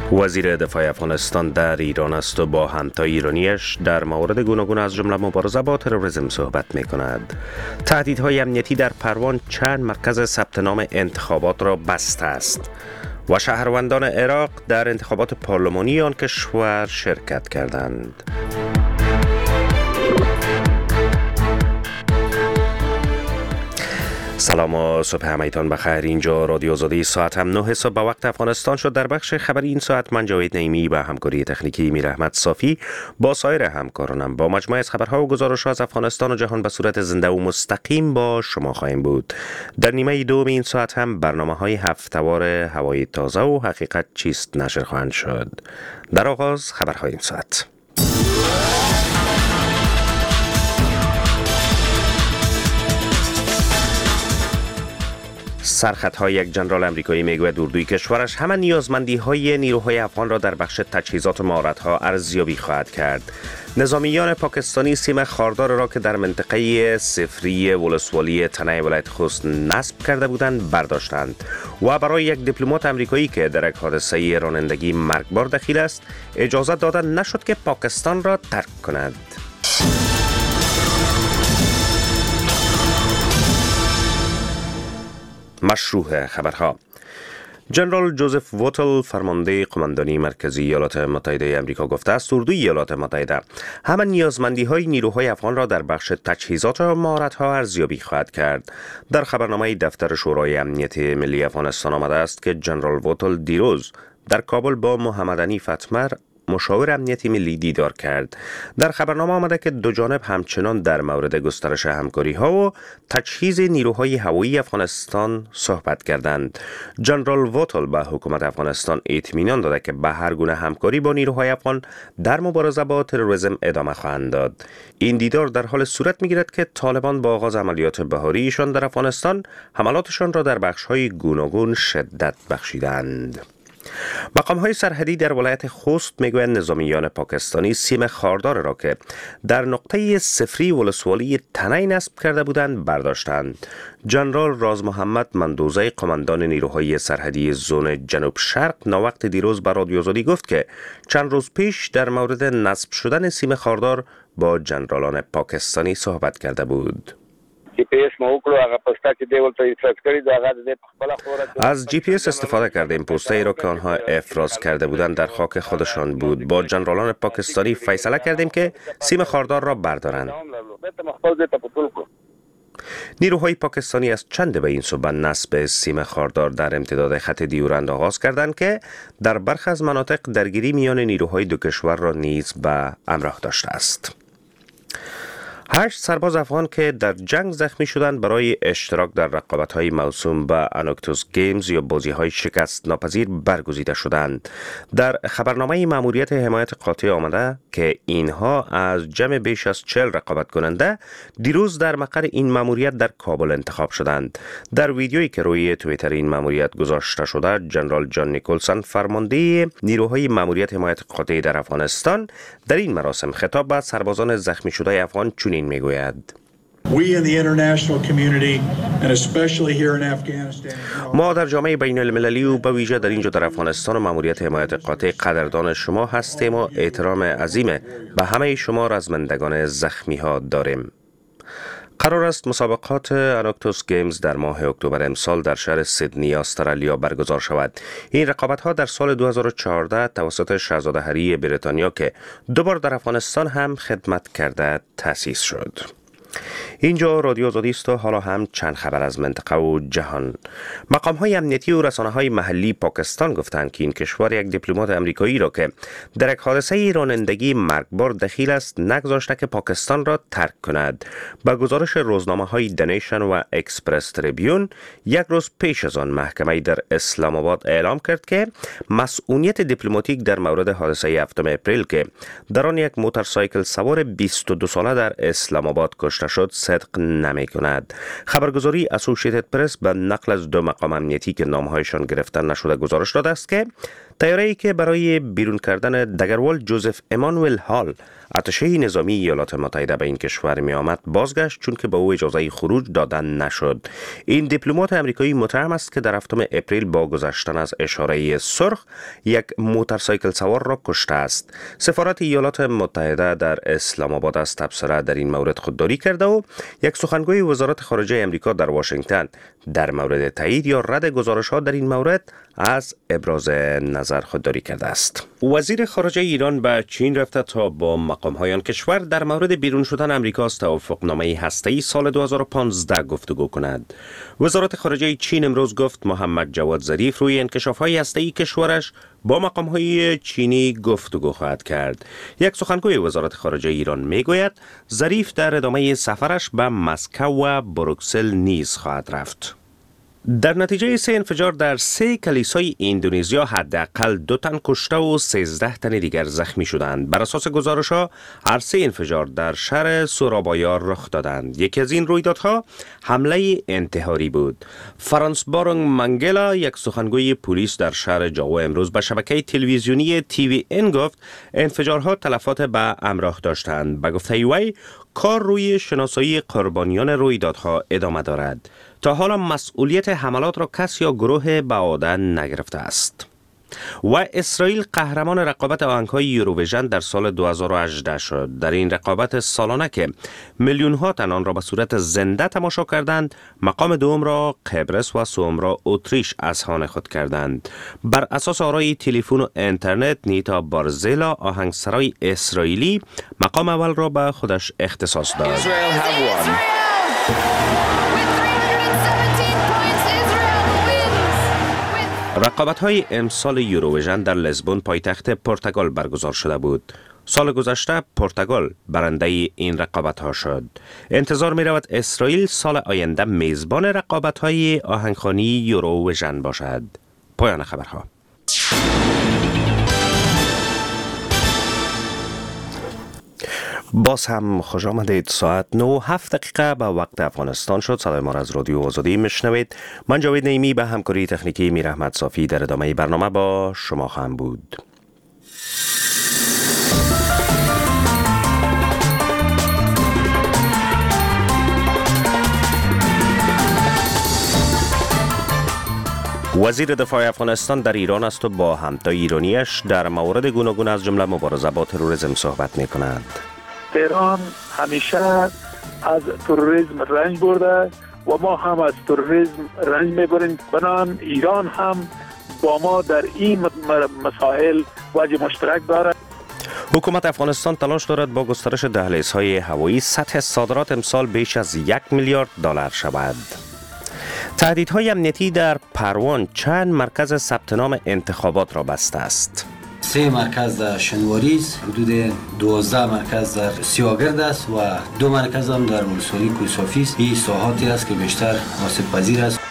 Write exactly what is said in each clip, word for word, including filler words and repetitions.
وزیر دفاع افغانستان در ایران است و با همتای ایرانیش در مورد گوناگون از جمله مبارزه با تروریسم صحبت می کند. تهدیدهای امنیتی در پروان چند مرکز ثبت نام انتخابات را بسته است و شهروندان عراق در انتخابات پارلمانی آن کشور شرکت کردند. سلام و صبح همایتان بخیر. اینجا رادیو آزادی، ساعت هم نه صبح به وقت افغانستان شد. در بخش خبری این ساعت من جاوید نعیمی و همکاری تکنیکی میر احمد صافی با سایر همکارانم با مجموعه از خبرها و گزارش‌ها از افغانستان و جهان به صورت زنده و مستقیم با شما خواهیم بود. در نیمه دوم این ساعت هم برنامه‌های هفته‌وار هوای تازه و حقیقت چیست نشر خواهند شد. در آغاز خبرهای این ساعت. سرخطهای یک جنرال امریکایی میگوید اردوی کشورش همه نیازمندی‌های نیروهای افغان را در بخش تجهیزات و مهارت‌ها ارزیابی خواهد کرد. نظامیان پاکستانی سیم خاردار را که در منطقه صفری ولسوالی تنه ولایت خوست نصب کرده بودند برداشتند و برای یک دیپلمات امریکایی که در یک حادثه رانندگی مرگبار دخیل است اجازه داده نشد که پاکستان را ترک کند. مشروع خبرها. جنرال جوزف ووتل فرمانده قماندانی مرکزی ایالات متحده آمریکا گفته است اردوی ایالات متحده همه نیازمندی‌های نیروهای افغان را در بخش تجهیزات و مهارت‌ها ارزیابی خواهد کرد. در خبرنامه دفتر شورای امنیت ملی افغانستان آمده است که جنرال ووتل دیروز در کابل با محمد حنیف اتمر مشاور امنیتی ملی دیدار کرد. در خبرنامه آمده که دو جانب همچنان در مورد گسترش همکاری ها و تجهیز نیروهای هوایی افغانستان صحبت کردند. جنرال ووتل به حکومت افغانستان اطمینان داده که به هر گونه همکاری با نیروهای افغان در مبارزه با تروریسم ادامه خواهند داد. این دیدار در حال صورت می‌گیرد که طالبان با آغاز عملیات بهاریشان در افغانستان حملاتشان را در بخش‌های گوناگون شدت بخشیدند. مقام‌های سرحدی در ولایت خوست میگویند نظامیان پاکستانی سیم خاردار را که در نقطه صفری ولسوالی تنه نصب کرده بودند برداشتند. جنرال راز محمد مندوزه قماندان نیروهای سرحدی زون جنوب شرق ناوقت دیروز به رادیو آزادی گفت که چند روز پیش در مورد نصب شدن سیم خاردار با جنرالان پاکستانی صحبت کرده بود. از جی پی اس استفاده کردیم. پوسته‌ای را که آنها افراز کرده بودند در خاک خودشان بود. با جنرالان پاکستانی فیصله کردیم که سیم خاردار را بردارند. نیروهای پاکستانی از چند به این سو به نصب سیم خاردار در امتداد خط دیورند آغاز کردند که در برخی از مناطق درگیری میان نیروهای دو کشور را نیز به همراه داشته است. هشت سرباز افغان که در جنگ زخمی شدند برای اشتراک در رقابت‌های موسوم به انوکتوس گیمز یا بازی‌های شکست ناپذیر برگزیده شدند. در خبرنامه ماموریت حمایت قاطع آمده که اینها از جمع بیش از چهل رقابت کننده دیروز در مقر این ماموریت در کابل انتخاب شدند. در ویدیویی که روی توییتر این ماموریت گذاشته شده، جنرال جان نیکولسون فرمانده نیروهای ماموریت حمایت قاطع در افغانستان در این مراسم خطاب به سربازان زخمی شده افغان چنین میگوید: ما در جامعه بین المللی و به ویژه در اینجا در افغانستان و ماموریت حمایت قاطع قدردان شما هستیم و احترام عظیم به همه شما رزمندگان زخمی ها داریم. قرار است مسابقات انوکتوس گیمز در ماه اکتبر امسال در شهر سیدنی استرالیا برگزار شود. این رقابت ها در سال دو هزار و چهارده توسط شاهزاده هری بریتانیا که دو بار در افغانستان هم خدمت کرده تأسیس شد. اینجا رادیو آزادی است و حالا هم چند خبر از منطقه و جهان. مقام‌های امنیتی و رسانه‌های محلی پاکستان گفتند که این کشور یک دیپلمات امریکایی را که در یک حادثه رانندگی مرگبار دخیل است نگذاشته که پاکستان را ترک کند. با گزارش روزنامه‌های دنیشن و اکسپرس تریبیون یک روز پیش از آن محکمه در اسلام آباد اعلام کرد که مسئولیت دیپلماتیک در مورد حادثه هفتم اپریل که در آن یک موتورسایکل سوار بیست و دو ساله در اسلام آباد کشته شد صدق نمی کند. خبرگزاری اسوسییتد پرس به نقل از دو مقام امنیتی که نامهایشان گرفته نشده گزارش داده است که طیاره‌ای که برای بیرون کردن دگروال جوزف امانوئل هال اتشه نظامی ایالات متحده به این کشور می آمد بازگشت، چون که به او اجازه خروج دادن نشد. این دیپلمات آمریکایی متهم است که در هفتم اپریل با گذشتن از اشاره سرخ یک موتورسایکل سوار را کشته است. سفارت ایالات متحده در اسلام آباد از تبصره در این مورد خودداری کرده و یک سخنگوی وزارت خارجه آمریکا در واشنگتن در مورد تایید یا رد گزارش‌ها در این مورد از ابراز نظر خودداری کرده است. وزیر خارجه ایران به چین رفته تا با مقام‌های آن کشور در مورد بیرون شدن آمریکا از توافقنامه هسته‌ای سال دو هزار و پانزده گفتگو کند. وزارت خارجه چین امروز گفت محمد جواد ظریف روی انکشاف‌های هسته‌ای کشورش با مقام‌های چینی گفتگو خواهد کرد. یک سخنگوی وزارت خارجه ایران میگوید ظریف در ادامه سفرش به مسکو و بروکسل نیز خواهد رفت. در نتیجه سه انفجار در سه کلیسای اندونزیا حداقل دو تن کشته و سیزده تن دیگر زخمی شدند. بر اساس گزارش‌ها هر سه انفجار در شهر سورابایا رخ دادند. یکی از این رویدادها حمله انتحاری بود. فرانس بارونگ منگلا، یک سخنگوی پلیس در شهر جاوا، امروز به شبکه تلویزیونی تی وی ان گفت انفجارها تلفات به همراه داشتند. به گفته وی کار روی شناسایی قربانیان رویدادها ادامه دارد. تا حالا مسئولیت حملات را کس یا گروه به عهده نگرفته است. و اسرائیل قهرمان رقابت آهنگ‌های یوروویژن در سال دو هزار و هجده شد. در این رقابت سالانه که میلیون ها تن آن را به صورت زنده تماشا کردند، مقام دوم را قبرس و سوم را اتریش از خانه خود کردند. بر اساس آرای تلفن و اینترنت، نیتا بارزیلا، آهنگسرای اسرائیلی، مقام اول را به خودش اختصاص داد. رقابت‌های امسال یوروویژن در لزبون، پایتخت پرتغال، برگزار شده بود. سال گذشته پرتغال برنده این رقابت‌ها شد. انتظار می‌رود اسرائیل سال آینده میزبان رقابت‌های آهنگخوانی یوروویژن باشد. پایان خبرها. باز هم خوش آمدید. ساعت نه و هفت دقیقه به وقت افغانستان شد. صدای ما را از رادیو آزادی میشنوید. من جاوید نعیمی به همکاری تکنیکی میر احمد صافی در ادامه برنامه با شما خواهم بود. وزیر دفاع افغانستان در ایران است و با همتای ایرانیش در مورد گوناگون از جمله مبارزه با تروریسم صحبت می کند. ایران همیشه از تروریسم رنج برده و ما هم از تروریسم رنج میبریم. بنان ایران هم با ما در این مسائل وجه مشترک دارد. حکومت افغانستان تلاش دارد با گسترش دهلیزهای هوایی سطح صادرات امسال بیش از یک میلیارد دلار شود. تهدیدهای امنیتی در پروان چند مرکز ثبت نام انتخابات را بسته است. سه مرکز در شنواریز، حدود دوازده مرکز در سیاگرد است و دو مرکز هم در ولسوالی کوهصافی است. این ساحاتی است که بیشتر آسیب پذیر است.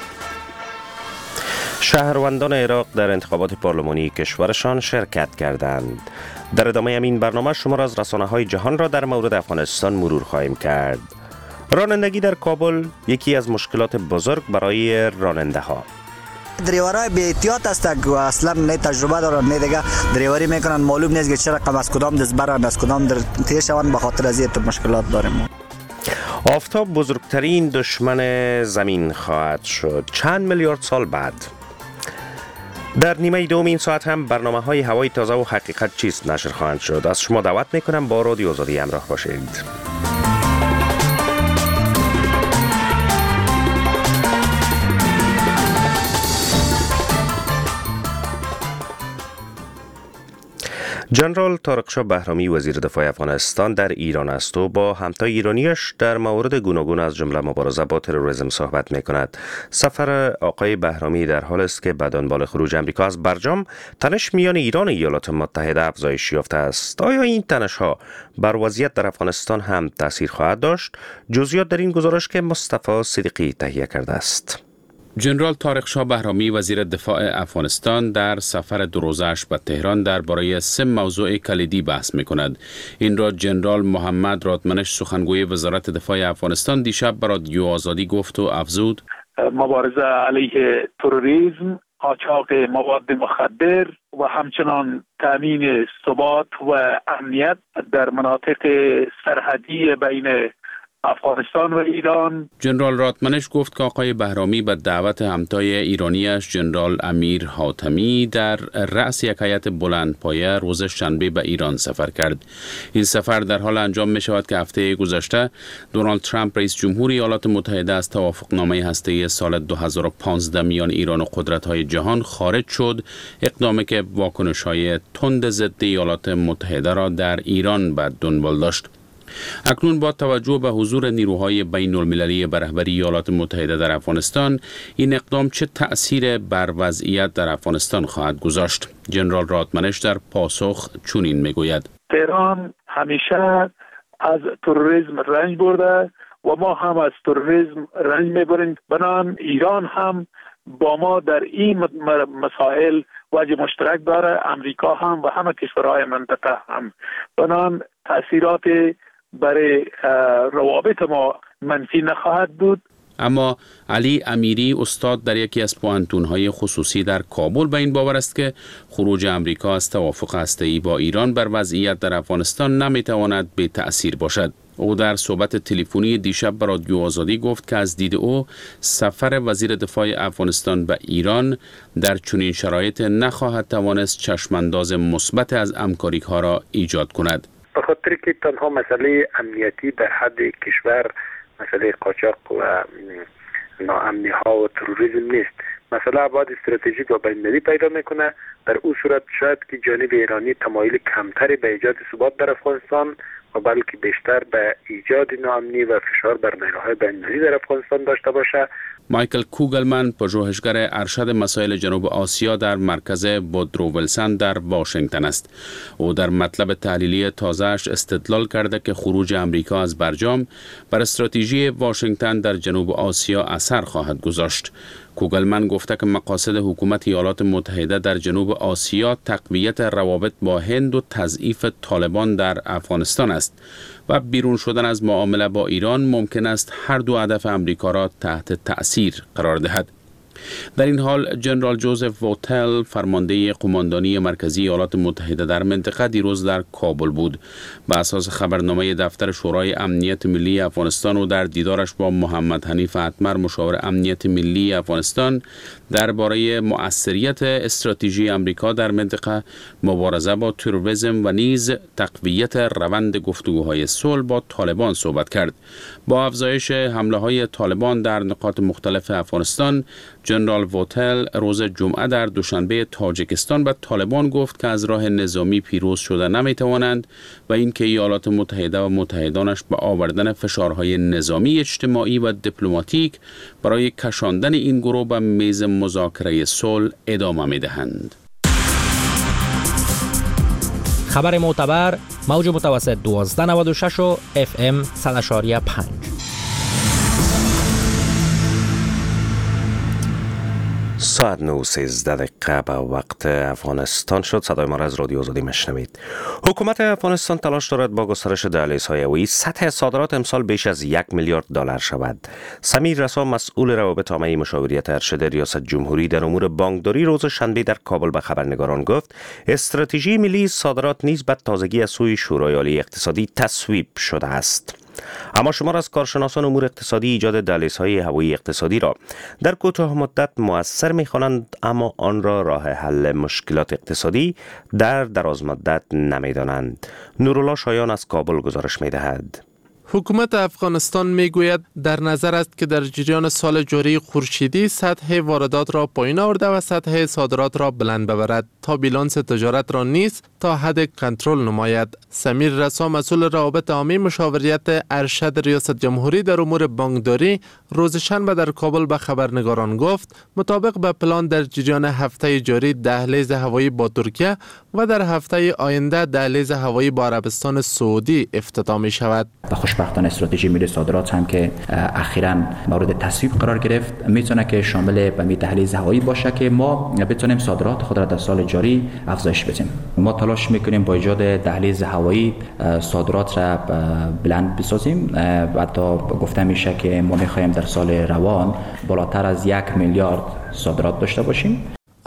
شهروندان عراق در انتخابات پارلمانی کشورشان شرکت کردند. در ادامه این برنامه شما را از رسانه‌های جهان را در مورد افغانستان مرور خواهیم کرد. رانندگی در کابل یکی از مشکلات بزرگ برای راننده ها. دریورای بی احتیاط هستند و اصلا نه تجربه دارن، نه دیگه دریوری میکنن، معلوم نیست که چه رقم از کدام دست برن، از کدام در تیشوان. به خاطر از این مشکلات داریم. آفتاب بزرگترین دشمن زمین خواهد شد چند میلیارد سال بعد. در نیمه دوم این ساعت هم برنامه های هوای تازه و حقیقت چیست نشر خواهند شد. از شما دعوت میکنم با رادیو آزادی همراه باشید. جنرال طارق شاه بهرامی وزیر دفاع افغانستان در ایران است و با همتای ایرانیش در مورد گوناگون از جمله مبارزه با تروریسم صحبت می کند. سفر آقای بهرامی در حال است که به دنبال خروج امریکا از برجام، تنش میان ایران و ایالات متحده افزایش یافته است. آیا این تنش ها بر وضعیت در افغانستان هم تاثیر خواهد داشت؟ جزئیات در این گزارش که مصطفی صدیقی تهیه کرده است. جنرال طارق شاه بهرامی وزیر دفاع افغانستان در سفر دو روزه‌اش به تهران درباره سه موضوع کلیدی بحث می‌کند. این را جنرال محمد رادمنش سخنگوی وزارت دفاع افغانستان دیشب به رادیو آزادی گفت و افزود: مبارزه علیه تروریسم قاچاق مواد مخدر و همچنان تامین ثبات و امنیت در مناطق سرحدی بین افغانستان و ایران. جنرال راتمنش گفت که آقای بهرامی به دعوت همتای ایرانیش جنرال امیر حاتمی در رأس یک هیئت بلندپایه روز شنبه به ایران سفر کرد. این سفر در حال انجام می شود که هفته گذشته دونالد ترامپ رئیس جمهور ایالات متحده از توافقنامه هسته‌ای سال دو هزار و پانزده میان ایران و قدرت‌های جهان خارج شد، اقدامی که واکنش‌های تند ضد ایالات متحده را در ایران به دنبال داشت. اکنون با توجه به حضور نیروهای بین المللی به رهبری ایالات متحده در افغانستان، این اقدام چه تأثیر بر وضعیت در افغانستان خواهد گذاشت؟ جنرال راتمنش در پاسخ چنین میگوید: تهران همیشه از تروریسم رنج برده و ما هم از تروریسم رنج میبریم. بنان ایران هم با ما در این مسائل وجه مشترک داره، امریکا هم و همه کشورهای منطقه هم. بنان تأثیرات برای روابط ما منفی نخواهد بود. اما علی امیری، استاد در یکی از پوهنتون‌های خصوصی در کابل، به این باور است که خروج امریکا از توافق هسته‌ای با ایران بر وضعیت در افغانستان نمیتواند بی تأثیر باشد. او در صحبت تلفنی دیشب به رادیو آزادی گفت که از دید او سفر وزیر دفاع افغانستان به ایران در چنین شرایط نخواهد توانست چشمانداز مثبت از همکاری‌ها را ایجاد کند. به خاطر که تنها مسئله امنیتی در حد کشور، مسئله قاچاق و ناامنی ها و تروریسم نیست. مسئله باید استراتژیک و بین‌المللی پیدا میکنه. در اون صورت شاید که جانب ایرانی تمایل کمتری به ایجاد ثبات در افغانستان و بلکه بیشتر به ایجاد ناامنی و فشار بر نیروهای بین‌المللی در افغانستان داشته باشه. مایکل کوگلمن، پژوهشگر ارشد مسائل جنوب آسیا در مرکز وودرو ویلسون در واشنگتن است. او در مطلب تحلیلی تازه‌اش استدلال کرده که خروج امریکا از برجام بر استراتژی واشنگتن در جنوب آسیا اثر خواهد گذاشت. کوگلمن گفته که مقاصد حکومت ایالات متحده در جنوب آسیا تقویت روابط با هند و تضعیف طالبان در افغانستان است و بیرون شدن از معامله با ایران ممکن است هر دو هدف امریکا را تحت تأثیر قرار دهد. در این حال جنرال جوزف ووتل، فرمانده قماندانی مرکزی ایالات متحده در منطقه، دیروز در کابل بود. به اساس خبرنامه دفتر شورای امنیت ملی افغانستان و در دیدارش با محمد حنیف اتمر، مشاور امنیت ملی افغانستان، درباره مؤثریت استراتژی امریکا در منطقه، مبارزه با تروریسم و نیز تقویت روند گفتگوهای صلح با طالبان صحبت کرد. با افزایش حمله های طالبان در نقاط مختلف افغانستان، جنرال ووتل روز جمعه در دوشنبه تاجیکستان به طالبان گفت که از راه نظامی پیروز شده نمیتوانند و اینکه ایالات متحده و متحدانش به آوردن فشارهای نظامی، اجتماعی و دیپلماتیک برای کشاندن این گروه به میز مذاکره صلح ادامه میدهند. خبر معتبر، موج متوسط دوازده نود و شش و اف ام صد و پنج. ساعت نه و سیزده دقیقه به وقت افغانستان شد. صدای ما را از رادیو آزادی میشنوید. حکومت افغانستان تلاش دارد با گسترش دهلیزهای هوایی سطح صادرات امسال بیش از یک میلیارد دلار شود. سمیر رسا، مسئول روابط عامه مشاوریت ارشد ریاست جمهوری در امور بانکداری، روز شنبه در کابل به خبرنگاران گفت استراتژی ملی صادرات نیز به تازگی از سوی شورای عالی اقتصادی تصویب شده است. اما شمار از کارشناسان امور اقتصادی ایجاد دهلیزهای هوایی اقتصادی را در کوتاه مدت مؤثر می‌خوانند، اما آن را راه حل مشکلات اقتصادی در دراز مدت نمی‌دانند. نورالله شایان از کابل گزارش می‌دهد. حکومت افغانستان میگوید در نظر است که در جریان سال جاری خورشیدی سطح واردات را پایین آورده و سطح صادرات را بلند ببرد تا بیلانس تجارت را نیز تا حد کنترل نماید. سمیر رسا، مسئول روابط عامه مشاوریت ارشد ریاست جمهوری در امور بانکداری، روز شنبه در کابل به خبرنگاران گفت مطابق به پلان در جریان هفته جاری دهلیز هوایی با ترکیه و در هفته آینده دهلیز هوایی با عربستان سعودی افتتاح می شود. خوشبختانه استراتژی ملی صادرات هم که اخیراً مورد تصویب قرار گرفت میتونه که شامل به دهلیز هوایی باشه که ما بتونیم صادرات خود را در سال جاری افزایش بدیم. ما تلاش میکنیم با ایجاد دهلیز هوایی صادرات را بلند بسازیم و تا گفته میشه که ما میخوایم در سال روان بالاتر از یک میلیارد صادرات داشته باشیم.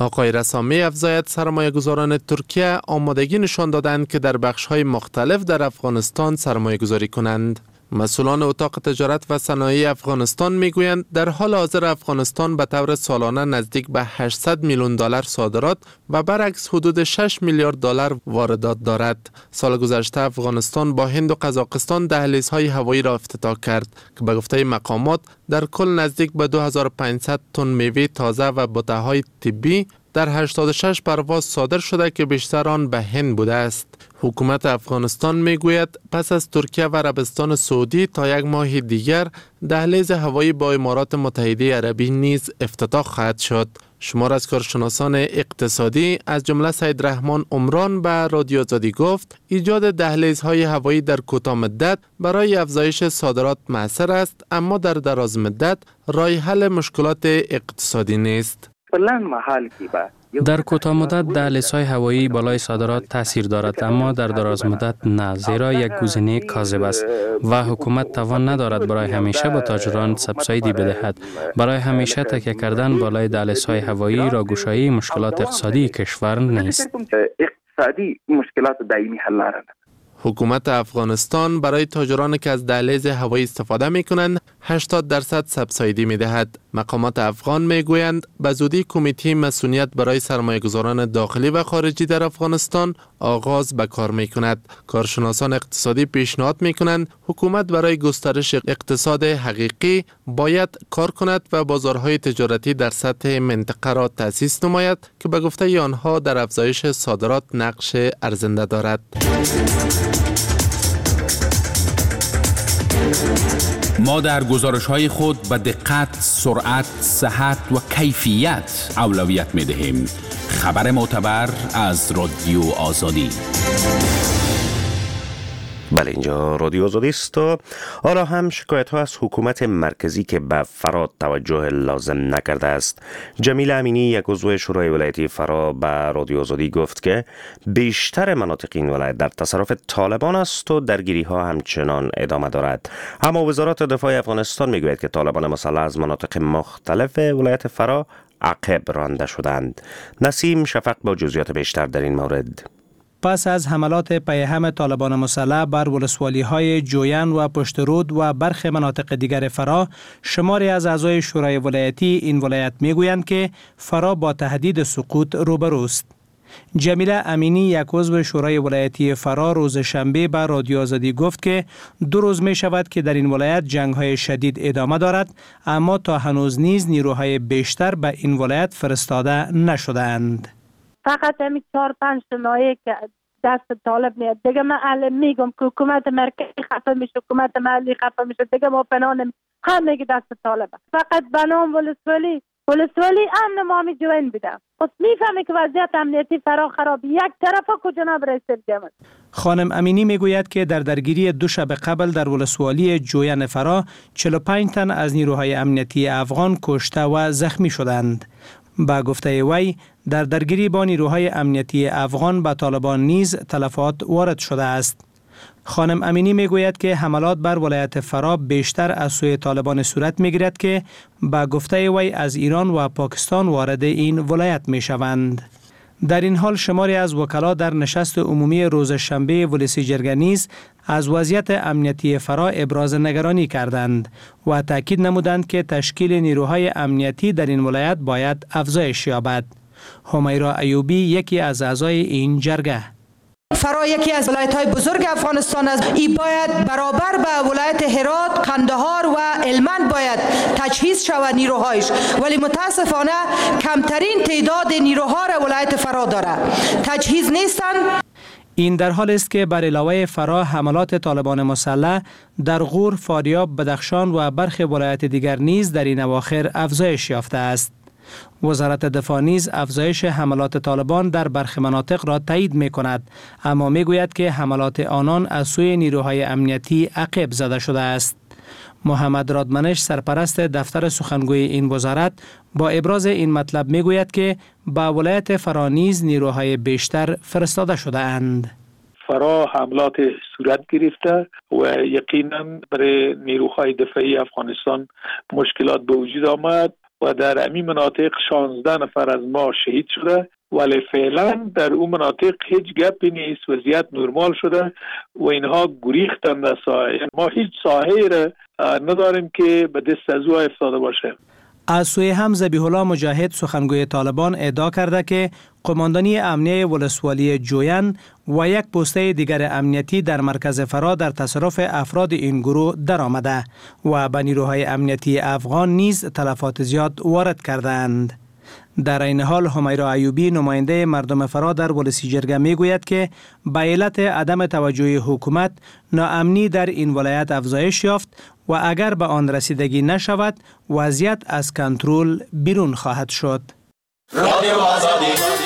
آقای رسامی افزاید سرمایه گذاران ترکیه آمادگی نشان دادند که در بخش‌های مختلف در افغانستان سرمایه گذاری کنند. مسئولان اتاق تجارت و صنایع افغانستان میگویند در حال حاضر افغانستان به طور سالانه نزدیک به هشتصد میلیون دلار صادرات و برعکس حدود شش میلیارد دلار واردات دارد. سال گذشته افغانستان با هند و قزاقستان دهلیزهای هوایی را افتتاح کرد که به گفته مقامات در کل نزدیک به دو هزار و پانصد تن میوه تازه و بوته‌های طبی در هشتاد و شش پرواز صادر شده که بیشتر آن به هند بوده است. حکومت افغانستان میگوید پس از ترکیه و عربستان سعودی تا یک ماه دیگر دهلیز هوایی با امارات متحده عربی نیز افتتاح خواهد شد. شمار از کارشناسان اقتصادی از جمله سید رحمان عمران به رادیو آزادی گفت ایجاد دهلیزهای هوایی در کوتاه مدت برای افزایش صادرات مؤثر است، اما در دراز مدت راه حل مشکلات اقتصادی نیست. در کوتاه مدت دهلیزهای هوایی بالای صادرات تاثیر دارد، اما در دراز مدت نه، زیرا یک گزینه کاذب است و حکومت توان ندارد برای همیشه با تاجران سبسایدی بدهد. برای همیشه تکیه کردن بالای دهلیزهای هوایی راهگشایی مشکلات اقتصادی کشور نیست. اقتصادی مشکلات دائمی حل ندارد. حکومت افغانستان برای تاجرانی که از دهلیز هوایی استفاده می کنند هشتاد درصد سبسایدی می دهد. مقامات افغان می گویند به زودی کمیته مسئولیت برای سرمایه‌گذاران داخلی و خارجی در افغانستان آغاز به کار می کند. کارشناسان اقتصادی پیشنهاد می کنند حکومت برای گسترش اقتصاد حقیقی باید کار کند و بازارهای تجارتی در سطح منطقه را تأسیس نماید که به گفته آنها در افزایش صادرات نقش ارزنده دارد. ما در گزارش‌های خود به دقت، سرعت، صحت و کیفیت اولویت می‌دهیم. خبر معتبر از رادیو آزادی. بله، اینجا رادیو آزادی است. حالا هم شکایت ها از حکومت مرکزی که به فرا توجه لازم نکرده است. جمیل امینی، یک عضو شورای ولایتی فرا، به رادیو آزادی گفت که بیشتر مناطق این ولایت در تصرف طالبان است و درگیری ها همچنان ادامه دارد. اما وزارت دفاع افغانستان میگوید که طالبان مسلح از مناطق مختلف ولایت فرا عقب رانده شدند. نسیم شفق با جزئیات بیشتر در این مورد. پس از حملات پیهم طالبان مسلح بر ولسوالی‌های جوین و پشترود و برخی مناطق دیگر فرا، شماری از اعضای شورای ولایتی این ولایت میگویند که فرا با تهدید سقوط روبروست. جمیله امینی، یک عضو شورای ولایتی فرا، روز شنبه به رادیو آزادی گفت که دو روز می شود که در این ولایت جنگ‌های شدید ادامه دارد، اما تا هنوز نیز نیروهای بیشتر به این ولایت فرستاده نشده‌اند. فقط همین چهار پنج نایه که دست طالب میاد دیگه. من الان میگم که حکومت مرکزی خفه میشه، حکومت محلی خفه میشه دیگه. ما پناه همه که دست طالبه. فقط بنام ولسوالی ولسوالی امن ما می جوین بیدم. خود میفهمی که وضعیت امنیتی فرا خراب یک طرفا که جناب رئیس جمهور. خانم امینی میگوید که در درگیری دو شب قبل در ولسوالی جوین فرا چهل و پنج تن از نیروهای امنیتی افغان کشته و زخمی شدند. با گفته وی در درگیری با نیروهای امنیتی افغان به طالبان نیز تلفات وارد شده است. خانم امینی میگوید که حملات بر ولایت فرا بیشتر از سوی طالبان صورت میگیرد که با گفته وی از ایران و پاکستان وارد این ولایت میشوند. در این حال شماری از وکلا در نشست عمومی روز شنبه ولسی جرگه نیز از وضعیت امنیتی فرا ابراز نگرانی کردند و تاکید نمودند که تشکیل نیروهای امنیتی در این ولایت باید افزایش یابد. همیرا ایوبی، یکی از اعضای این جرگه: فرا یکی از ولایت‌های بزرگ افغانستان است. این باید برابر به ولایت هرات، قندهار و هلمند باید تجهیز شود نیروهایش، ولی متاسفانه کمترین تعداد نیروها را ولایت فرا داره، تجهیز نیستند. این در حال است که بر علاوه فرا حملات طالبان مسلح در غور، فاریاب، بدخشان و برخی ولایت دیگر نیز در این اواخر افزایش یافته است. وزارت دفاع نیز افزایش حملات طالبان در برخی مناطق را تایید می کند، اما می گوید که حملات آنان از سوی نیروهای امنیتی عقب زده شده است. محمد رادمنش، سرپرست دفتر سخنگوی این وزارت، با ابراز این مطلب می گوید که با ولایت فرا نیز نیروهای بیشتر فرستاده شده اند. فرا حملات صورت گرفته و یقینا برای نیروهای دفاعی افغانستان مشکلات به وجود آمد و در این مناطق شانزده نفر از ما شهید شده، ولی فعلا در اون مناطق هیچ گپی نیست، وضعیت نرمال شده و اینها گریختن در ساحه. ما هیچ ساحه‌ای را نداریم که به دست از او افتاده باشه. از سوی هم ذبیح الله مجاهد سخنگوی طالبان ادعا کرده که قماندانی امنیه ولسوالی جوین و یک پسته دیگر امنیتی در مرکز فرا در تصرف افراد این گروه درآمده و به نیروهای امنیتی افغان نیز تلفات زیاد وارد کردند. در این حال همیرا ایوبی نماینده مردم فرا در ولسی جرگه می گوید که به علت عدم توجه حکومت ناامنی در این ولایت افزایش یافت و اگر به آن رسیدگی نشود وضعیت از کنترل بیرون خواهد شد. رادیو آزادی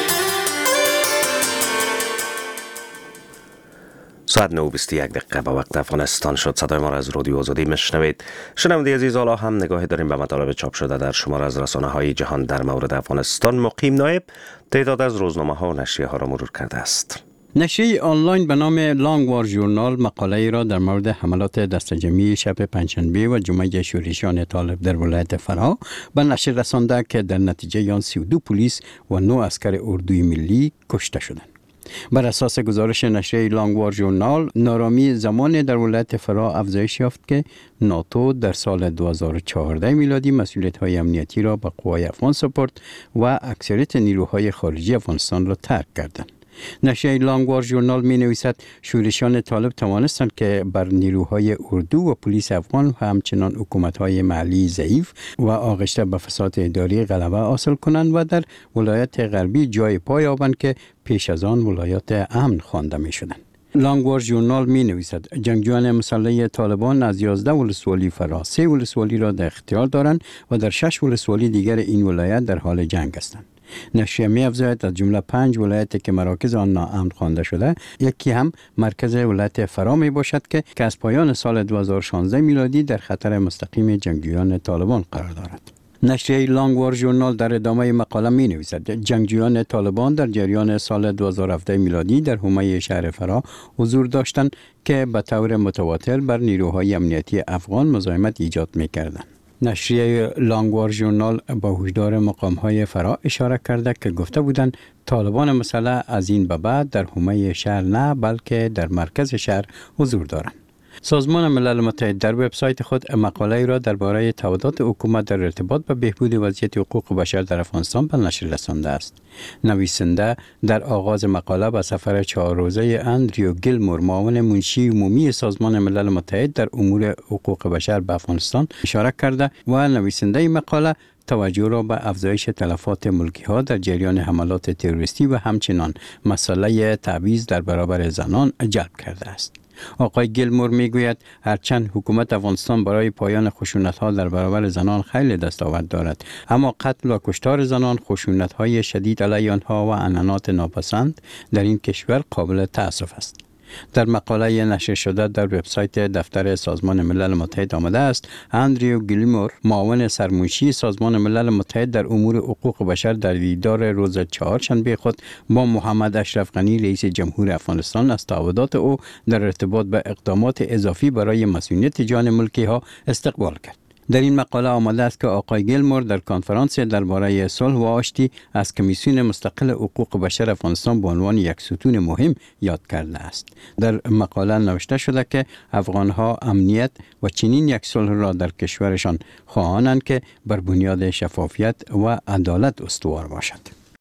ساعت نه و بیست و یک دقیقه به وقت افغانستان شد. صدای ما را از رادیو آزادی میشنوید. شنونده عزیز، حالا هم نگاهی داریم به مطالب چاپ شده در شمار از رسانه های جهان در مورد افغانستان. مقیم نایب تعداد از روزنامه ها و نشریه ها را مرور کرده است. نشریه آنلاین به نام لانگوار ژورنال مقاله ای را در مورد حملات دستجمعی شب پنجشنبه و جمعه شورشیان طالب در ولایت فرا به نشر رسانده که در نتیجه آن سی و دو پلیس و نه عسکر اردوی ملی کشته شدند. بر اساس گزارش نشریه لانگوار ژورنال، نارامی زمان در ولایت فرا افزایش یافت که ناتو در سال دو هزار و چهارده میلادی مسئولیت‌های امنیتی را به قوای افغان سپرد و اکثریت نیروهای خارجی افغانستان را ترک کردند. نشریه لانگوار ژورنال می نویسد شورشیان طالب توانستند که بر نیروهای اردو و پلیس افغان و همچنان حکومت‌های محلی ضعیف و آغشته به فساد اداری غلبه حاصل کنند و در ولایت غربی جای پا یابند که پیش از آن ولایت امن خوانده می شدند. لانگوار ژورنال می نویسد جنگجویان مسلح طالبان از یازده ولسوالی فرا سه ولسوالی را در اختیار دارند و در شش ولسوالی دیگر این ولایت در حال جنگ هستند. نشریه می افزاید از جمله پنج ولایت که مراکز آن ناامن خوانده شده، یکی هم مرکز ولایت فرا می باشد که که از پایان سال دو هزار و شانزده میلادی در خطر مستقیم جنگجویان طالبان قرار دارد. نشریه لانگوار ژورنال در ادامه مقاله می نویسد جنگجویان طالبان در جریان سال دو هزار و هفده میلادی در حومه شهر فرا حضور داشتند که به طور متواتر بر نیروهای امنیتی افغان مزاحمت ایجاد می کردند. نشریه لانگوار ژورنال با هشدار مقام‌های فرا اشاره کرده که گفته بودند طالبان مسلح از این به بعد در حومه شهر نه بلکه در مرکز شهر حضور دارند. سازمان ملل متحد در وبسایت خود مقاله را درباره تعهدات حکومت در ارتباط با بهبود وضعیت حقوق بشر در افغانستان به نشر رسانده است. نویسنده در آغاز مقاله به سفر چهار روزه اندریو گیلمور، معاون منشی عمومی سازمان ملل متحد در امور حقوق بشر به افغانستان اشاره کرده و نویسنده مقاله توجه را به افزایش تلفات ملکی ها در جریان حملات تروریستی و همچنان مسئله تبعیض در برابر زنان جلب کرده است. آقای گیلمور میگوید هرچند حکومت افغانستان برای پایان خشونت‌ها در برابر زنان خیلی دستاورد دارد، اما قتل و کشتار زنان، خشونت‌های شدید علیه آنها و عنعنات ناپسند در این کشور قابل تأسف است. در مقاله نشر شده در وبسایت دفتر سازمان ملل متحد آمده است اندریو گیلمور، معاون سرمنشی سازمان ملل متحد در امور حقوق بشر، در دیدار روز چهارشنبه خود با محمد اشرف غنی رئیس جمهور افغانستان از تعهدات او در ارتباط به اقدامات اضافی برای مسئولیت جان ملکی ها استقبال کرد. در این مقاله آمده است که آقای گیلمور در کنفرانس درباره صلح و آشتی از کمیسیون مستقل حقوق بشر افغانستان به عنوان یک ستون مهم یاد کرده است. در مقاله نوشته شده که افغانها امنیت و چنین یک صلح را در کشورشان خواهانند که بر بنیاد شفافیت و عدالت استوار باشد.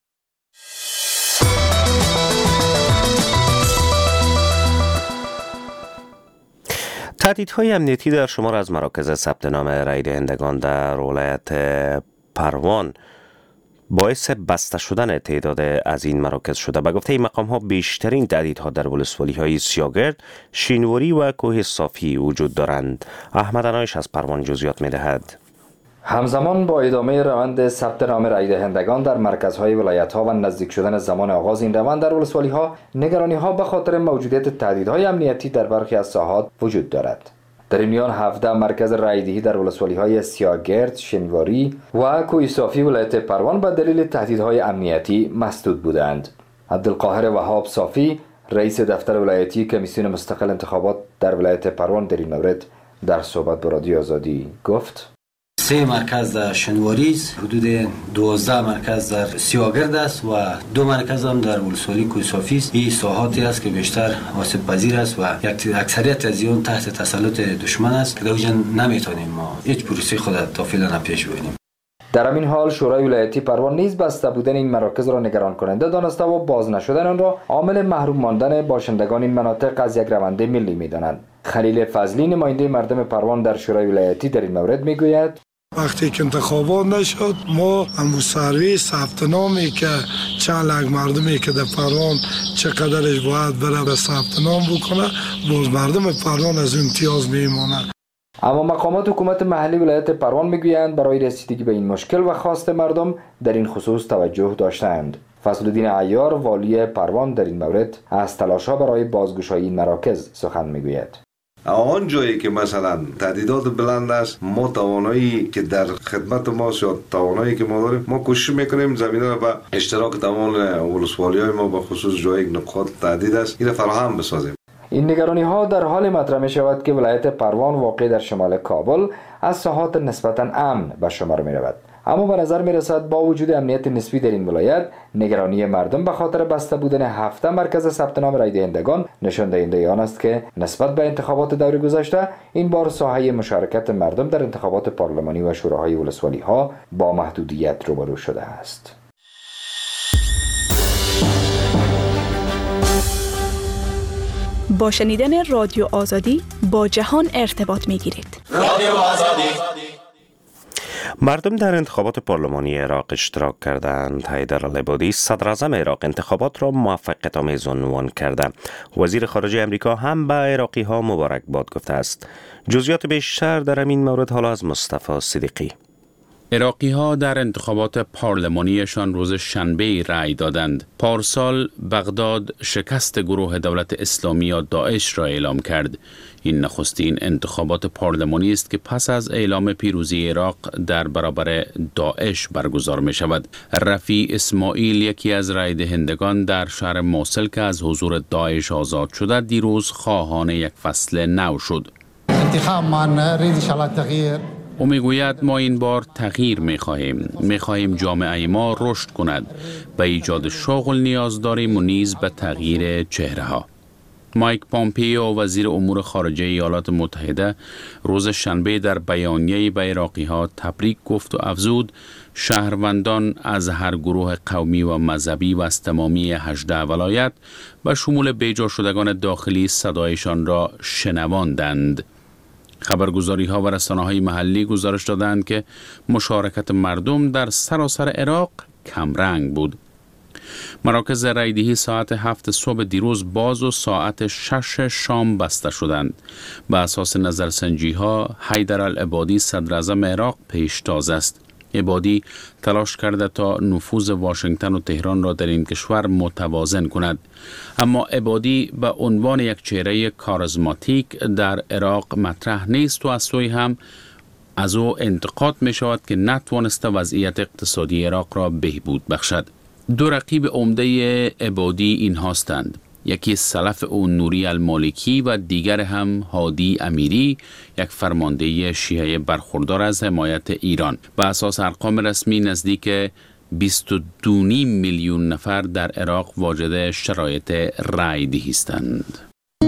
تهدیدهای امنیتی در شمار از مراکز ثبت نام رای دهندگان در ولایت پروان باعث بسته شدن تعداد از این مراکز شده. به گفته این مقام ها بیشترین تهدیدها در ولسوالی های سیاگرد، شینواری و کوه صافی وجود دارند. احمد انایش از پروان جزئیات می دهد. همزمان با ادامه روند ثبت نام رای دهندگان در مرکزهای ولایت‌ها و نزدیک شدن زمان آغاز این روند در ولسوالی‌ها، نگرانی‌ها به خاطر موجودیت تهدیدهای امنیتی در برخی از ساحات وجود دارد. در این میان هفده مرکز رایدهی در ولسوالی‌های سیاگرد، شنواری و کوه صافی ولایت پروان به دلیل تهدیدهای امنیتی مسدود بودند. عبدالقاهر وهاب صافی، رئیس دفتر ولایتی کمیسیون مستقل انتخابات در ولایت پروان در این مورد در صحبت با رادیو آزادی گفت: سه مرکز در شنواریز، حدود دوازده مرکز در سیاگرد است و دو مرکز هم در ولسوالی کوهسافی است. این ساحاتی است که بیشتر آسیب پذیر است و یک اکثریت از اون تحت تسلط دشمن است که دوجن نمیتونیم ما هیچ پروسه خود تا فعلا پیش ببریم. در همین حال شورای ولایتی پروان نیز بسته بودن این مراکز را نگران کننده دانسته و باز نشدن آن را عامل محروم ماندن باشندگان این مناطق از یک روند ملی می‌دانند. خلیل فضلی نماینده مردم پروان در شورای ولایتی در این مورد میگوید وقتی که انتخابات نشد ما همون سرویس ثبت نامی که چند لک مردمی که در پروان چقدرش باید بره به ثبت نام بکنه باز مردم پروان از امتیاز میمونه. اما مقامات حکومت محلی ولایت پروان میگویند برای رسیدگی به این مشکل و خواست مردم در این خصوص توجه داشتند. فضلالدین عیار والی پروان در این مورد از تلاش‌ها برای بازگشایی این مراکز سخن میگوید. آن جایی که مثلا تعدیدات بلند است ما توانایی که در خدمت ما یا توانایی که ما داریم ما کوشش میکنیم زمینه را به اشتراک تمام ولسوالی‌های ما به خصوص جایی نقاط تعدید است این فراهم بسازیم. این نگرانی ها در حال مطرح می شود که ولایت پروان واقع در شمال کابل از ساحات نسبتاً امن به شمار می رود. اما به نظر می رسد با وجود امنیت نسبی در این ولایت نگرانی مردم به خاطر بسته بودن هفته مرکز ثبت نام رای دهندگان نشان دهنده آن است که نسبت به انتخابات دور گذشته این بار ساحه مشارکت مردم در انتخابات پارلمانی و شوراهای ولسوالی ها با محدودیت روبرو شده است. با شنیدن رادیو آزادی با جهان ارتباط می گیرید. رادیو آزادی. مردم در انتخابات پارلمانی عراق اشتراک کردند. حیدر العبادی صدر اعظم عراق انتخابات را موفقیت آمیز عنوان کرده. وزیر خارجه امریکا هم به عراقی ها مبارکباد گفته است. جزئیات بیشتر در این مورد حالا از مصطفی صدیقی. عراقی ها در انتخابات پارلمانیشان روز شنبه رأی دادند. پارسال بغداد شکست گروه دولت اسلامی یا داعش را اعلام کرد. این نخستین انتخابات پارلمانی است که پس از اعلام پیروزی عراق در برابر داعش برگزار می شود. رفیع اسماعیل یکی از رأی دهندگان در شهر موصل که از حضور داعش آزاد شده دیروز خواهان یک فصل نو شد. انتخاب ما نريد ان شاء الله تغییر. او میگوید ما این بار تغییر میخواهیم میخواهیم جامعه ما رشد کند به ایجاد شغل نیاز داریم و نیز به تغییر چهره ها. مایک پامپیو وزیر امور خارجه ایالات متحده روز شنبه در بیانیه‌ای به عراقی ها تبریک گفت و افزود شهروندان از هر گروه قومی و مذهبی و از تمامی هجده ولایت به شمول بیجا شدگان داخلی صدایشان را شنواندند. خبرگزاری ها و رسانه های محلی گزارش دادند که مشارکت مردم در سراسر عراق کمرنگ بود. مراکز رایدهی ساعت هفت صبح دیروز باز و ساعت شش شام بسته شدند. به اساس نظرسنجی ها حیدر العبادی صدر اعظم عراق پیشتاز است. عبادی تلاش کرده تا نفوذ واشنگتن و تهران را در این کشور متوازن کند. اما عبادی به عنوان یک چهره کاریزماتیک در عراق مطرح نیست و از سوی هم از او انتقاد می شود که نتوانسته وضعیت اقتصادی عراق را بهبود بخشد. دو رقیب عمده عبادی این هستند. یکی سلف او نوری المالکی و دیگر هم هادی امیری، یک فرمانده شیعه برخوردار از حمایت ایران. به اساس ارقام رسمی نزدیک بیست و دو و نیم میلیون نفر در عراق واجد شرایط رای دهی هستند.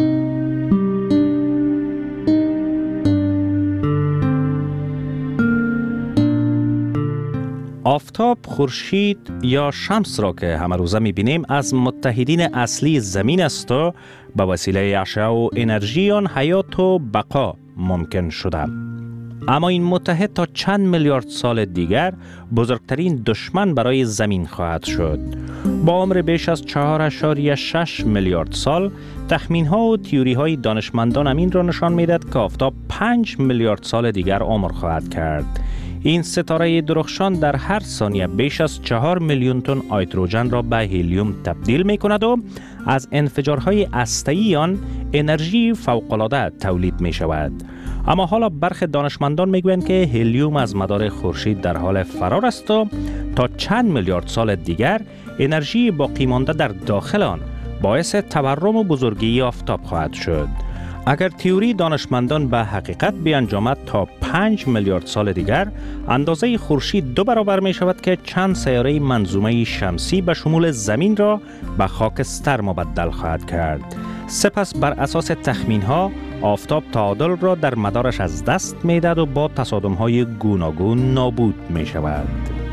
آفتاب، خورشید یا شمس را که همه روزه می‌بینیم از متحدین اصلی زمین است و به وسیله اشعه و انرژی آن حیات و بقا ممکن شده. اما این متحد تا چند میلیارد سال دیگر بزرگترین دشمن برای زمین خواهد شد. با عمر بیش از چهار اشاریه شش میلیارد سال، تخمین‌ها و تئوری‌های دانشمندان امین را نشان می‌دهد که آفتاب پنج میلیارد سال دیگر عمر خواهد کرد. این ستاره درخشان در هر ثانیه بیش از چهار میلیون تن هیدروژن را به هلیوم تبدیل می کند و از انفجارهای هسته‌ای آن انرژی فوق‌العاده تولید می شود. اما حالا برخی دانشمندان می گویند که هلیوم از مدار خورشید در حال فرار است و تا چند میلیارد سال دیگر انرژی باقی مانده در داخل آن باعث تورم و بزرگی آفتاب خواهد شد. اگر تئوری دانشمندان به حقیقت بیانجامد تا پنج میلیارد سال دیگر اندازه خورشید دو برابر می شود که چند سیاره منظومه شمسی به شمول زمین را به خاکستر مبدل خواهد کرد. سپس بر اساس تخمین ها آفتاب تعادل را در مدارش از دست می دهد و با تصادم های گوناگون نابود می شود.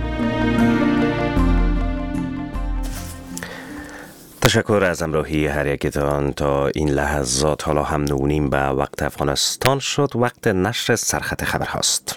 تشکر از همراهی هر یکتان تا این لحظات. حالا هم نونیم به وقت افغانستان شد. وقت نشر سرخط خبر هاست.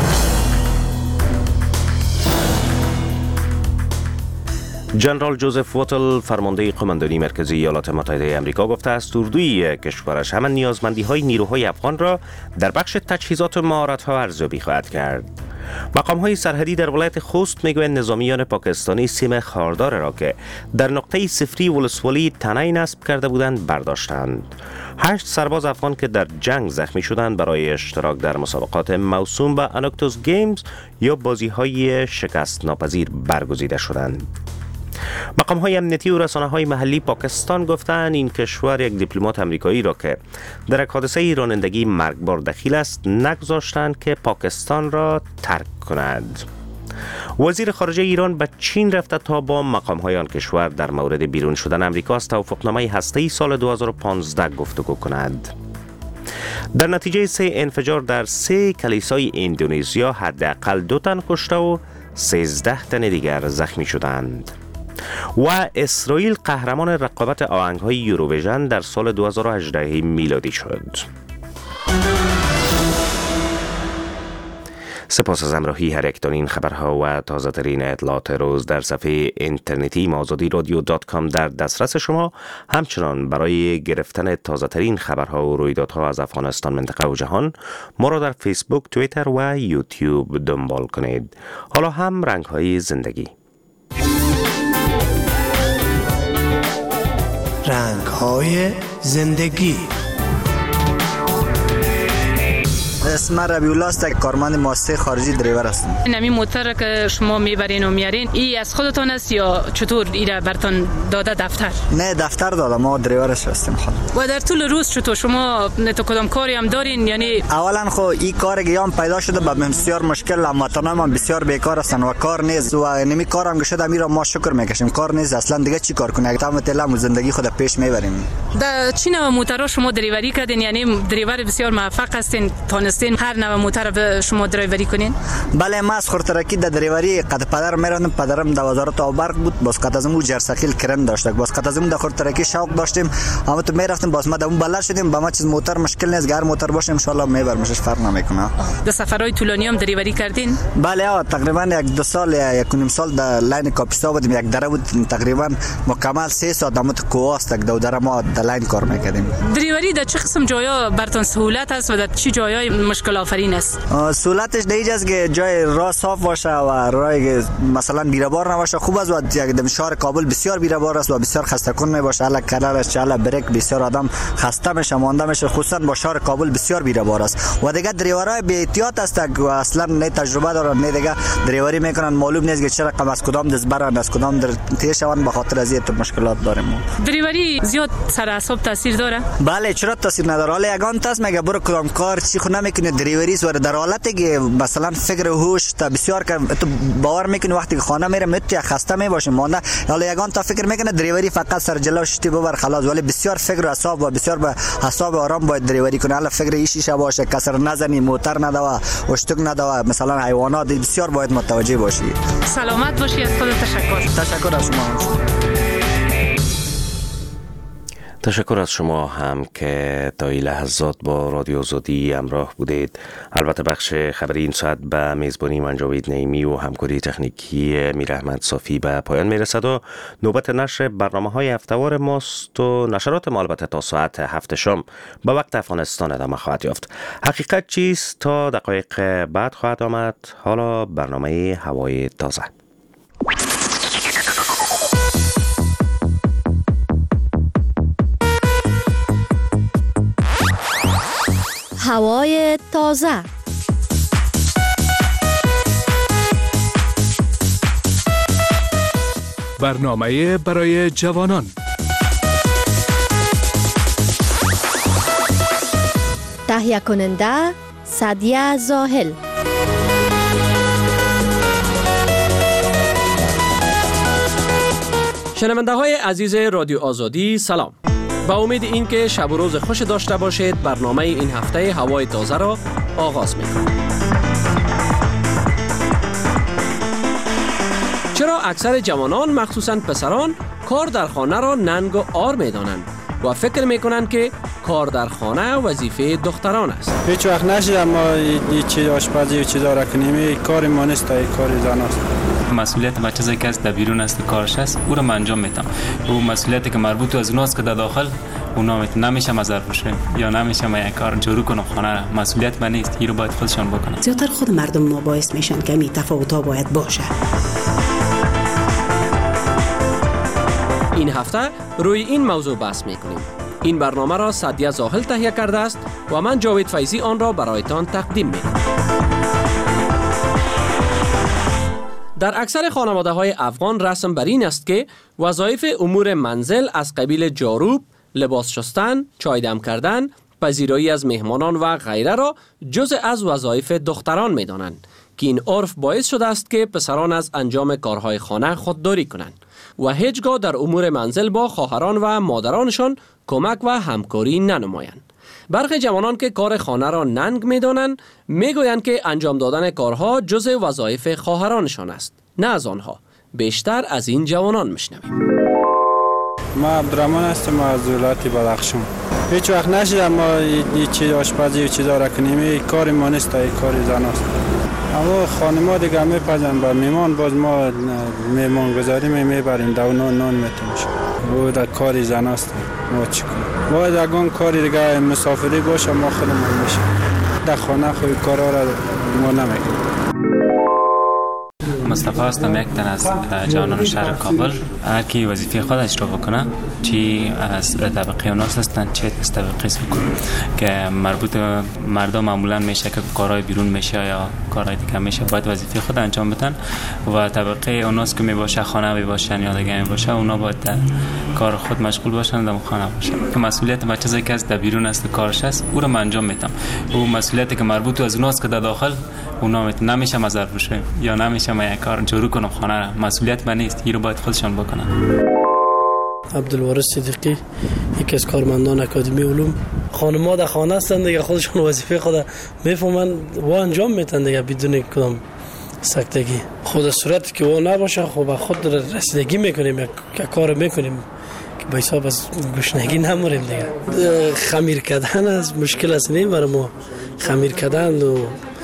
جنرال جوزف واتل فرمانده قماندانی مرکزی ایالات متحده آمریکا گفته است اردوی کشورش همان نیازمندی های نیروهای افغان را در بخش تجهیزات و مهارت ها ارزیابی خواهد کرد. مقام های سرحدی در ولایت خوست میگویند نظامیان پاکستانی سیم خاردار را که در نقطه صفری ولسوالی تنه نصب کرده بودند برداشتند. هشت سرباز افغان که در جنگ زخمی شدند برای اشتراک در مسابقات موسوم به اناکتوس گیمز یا بازی های شکست ناپذیر برگزیده شدند. مقام های امنیتی و رسانه های محلی پاکستان گفتند این کشور یک دیپلمات امریکایی را که در یک حادثه رانندگی مرگبار دخیل است نگذاشتند که پاکستان را ترک کند. وزیر خارجه ایران به چین رفته تا با مقام های آن کشور در مورد بیرون شدن امریکا از توافقنامه هسته‌ای سال دو هزار و پانزده گفتگو کند. در نتیجه سه انفجار در سه کلیسای اندونزیا حداقل دو تن کشته و سیزده تن دیگر زخمی شدند. و اسرائیل قهرمان رقابت آهنگ‌های یوروویژن در سال دو هزار و هجده میلادی شد. سپاس از همراهی هر یکتان. این خبرها و تازه ترین اطلاعات روز در صفحه اینترنتی آزادی رادیو دات کام در دسترس شما. همچنان برای گرفتن تازه ترین خبرها و رویدادها از افغانستان، منطقه و جهان ما را در فیسبوک، توییتر و یوتیوب دنبال کنید. حالا هم رنگ‌های زندگی. رنگ‌های زندگی. اسم ربیع الله است، کارمند مؤسسه خارجی دریور هستم. نمی موتر که شما میبرین و میارین ای از خودتان است یا چطور ایره برتان داده دفتر؟ نه دفتر داده، ما دریورش هستیم خود. و در طول روز چطور شما تو کدام کاری هم دارین؟ یعنی اولا خو این کار گیام پیدا شده به بسیار مشکل، هموطنان ما بسیار بیکار هستن و کار نیست و نمی کارم گشته میرا ما شکر میکشیم. کار نیست اصلا دیگه چی کار کنیم؟ تمام تلم زندگی خود پیش میبریم. در چی نوع موتورا شما دریوری کردین؟ یعنی دریور بسیار موفق هستین، تونستین هر نوع موتور به شما دریوری کنین؟ بله، ما از خورترکی در دریوری قد پدر میرفتم. پدرم در وزارت آبرق بود، باز قد از اون جرثقیل کرن داشت، باز قد از اون در خورترکی شوق داشتیم. اما تو میرفتیم باز ما در اون بلد شدیم. با ما چیز موتور مشکل نیست، هر موتور باشه ان شاء الله میبرمش، فرق نمیکنه. در سفرهای طولانی هم دریوری کردین؟ بله، تقریبا یک دو سال یک نیم سال در لاین کاپیستا بودیم. یک دره بود تقریبا مکمل سه ساعت ما تو کوهاست دو دره ما در لاین کار میکردیم. دریوری در چه قسم جایا براتون سهولت است و در چه جایای مشکل آفرین است؟ سهولتش دیگه است که جای راه صاف باشه و راهی مثلا بیره‌بار نباشه. خوب است و یک دم شهر کابل بسیار بیره‌بار است و بسیار خسته کن میباشه. الا کنارش چاله بریک بسیار آدم خسته میشه، مانده میشه. خصوصا با شهر کابل بسیار بیره‌بار است و دیگه دریورای بی احتیاط است و اصلا نه تجربه دارن نه دیگه دریوری میکنن. معلوم نیست که چه رقم از کدام دست برن از کدام در تیشوان. به خاطر از این مشکلات داریم. دریوری زیاد سر اعصاب تاثیر داره؟ بله، چرا تاثیر نداره؟ حالا یگان تاس میگه برو کدام کار چی خو نمیکنه دریوری و در حالتی که مثلا فکر هوش تا بسیار که تو باور میکنی وقتی که خانه میره مت خسته میباشی مانده. حالا یگان تا فکر میکنه دریوری فقط سر جلو شتی ببر خلاص، ولی بسیار فکر و حساب و بسیار به حساب آرام باید دریوری کنه. حالا فکر ایشیشه باشه، کسر نزنی، موتر ندوا، اشتک ندوا، مثلا حیوانات بسیار باید متوجه باشی. سلامت باشی. از خودت تشکر. تشکر از شما. تشکر از شما هم که تا این لحظات با رادیو آزادی همراه بودید. البته بخش خبری این ساعت به میزبانی من جاوید نعیمی و همکاری تکنیکی میر احمد صافی به پایان میرسد و نوبت نشر برنامه های هفته‌وار ماست و نشرات ما البته تا ساعت هفت شام به وقت افغانستان ادامه خواهد یافت. حقیقت چیست تا دقایق بعد خواهد آمد. حالا برنامه هوای تازه. هوای تازه. برنامه برای جوانان. تهیه کننده سعدیه زاهل. شنونده های عزیز رادیو آزادی سلام. با امید اینکه شب و روز خوش داشته باشید، برنامه این هفته هوای تازه را آغاز می‌کنم. چرا اکثر جوانان مخصوصاً پسران کار در خانه را ننگ و عار می‌دانند و فکر می‌کنند که کار در خانه وظیفه دختران است؟ هیچ وقت نشد ما چی آشپزی و چی داره کنیم، کار ما نیست، کار زن است. مسئولیت بچه که از بیرون است کارش است او را من انجام میدم. او مسئولیتی که مربوط از اوناست که در داخل اونا میتونم نمیشه مظرف بشه یا نمیشه ما یک کار جارو کنم خانه را، مسئولیت من نیست، این رو باید خودشان بکنن. زیادتر خود مردم ما باعث میشن که می تفاوت‌ها باید باشه. این هفته روی این موضوع بحث میکنیم. این برنامه را سعدیه زاهل تهیه کرده است و من جاوید فیضی آن را برایتان تقدیم میکنم. در اکثر خانواده های افغان رسم بر این است که وظایف امور منزل از قبیل جاروب، لباس شستن، چای دم کردن، پذیرایی از مهمانان و غیره را جزء از وظایف دختران می دانند که این عرف باعث شده است که پسران از انجام کارهای خانه خودداری کنند و هیچگاه در امور منزل با خواهران و مادرانشان کمک و همکاری ننمایند. برخی جوانان که کار خانه را ننگ می‌دانند می‌گویند که انجام دادن کارها جزء وظایف خواهرانشان است، نه از آنها. بیشتر از این جوانان میشنویم. ما عبدالرحمن هستم از ولایت بدخشان. هیچ وقت نشد ما چی آشپزی و چی داره کنیم، کار ما نیست، کار زن است. اما خانم‌ها دیگه میپذیرن با میمان، باز ما میمان گذاری میبریم دو نان نان میتونیم. او در کار زن است. ما چی کنیم؟ باید اگه کاری دیگه مسافری باشه ما خودمون میشه. در خانه خود کارا را ما نمیکنیم. مصطفی هستم، یک تن از جوانان شهر کابل. هر کی وظیفه خودش رو بکنه، چی از طبقه اوناس هستن چه از طبقه سکون که مربوط مردم معمولا میشه که کارهای بیرون میشه یا کارهای دیگه میشه، باید وظیفه خود انجام بدن و طبقه اوناس که میباشه خانه میباشن یا دیگه میباشه اونا باید در کار خود مشغول باشن، در خانه باشن. که مسئولیت بچه‌ای که از بیرون است کارش است او رو من انجام میدم. او مسئولیتی که مربوط از اوناست که در داخل اونا نمیشه مظرف بشه یا نمیشه ما یک کار جارو کنم خانه را، مسئولیت من نیست، این رو باید خودشان بکنن. عبدالوارث صدیقی، یکی از کارمندان اکادمی علوم. خانم‌ها در خانه هستند دیگه، خودشون وظیفه خود میفهمن و انجام میدن دیگه بدون کدام سکتگی. خود صورتی که او نباشه خب خود رسیدگی میکنیم، یک کار میکنیم که به حساب از گشنگی نموریم دیگه. خمیر کردن از مشکل است نیم برای ما، خمیر کردن و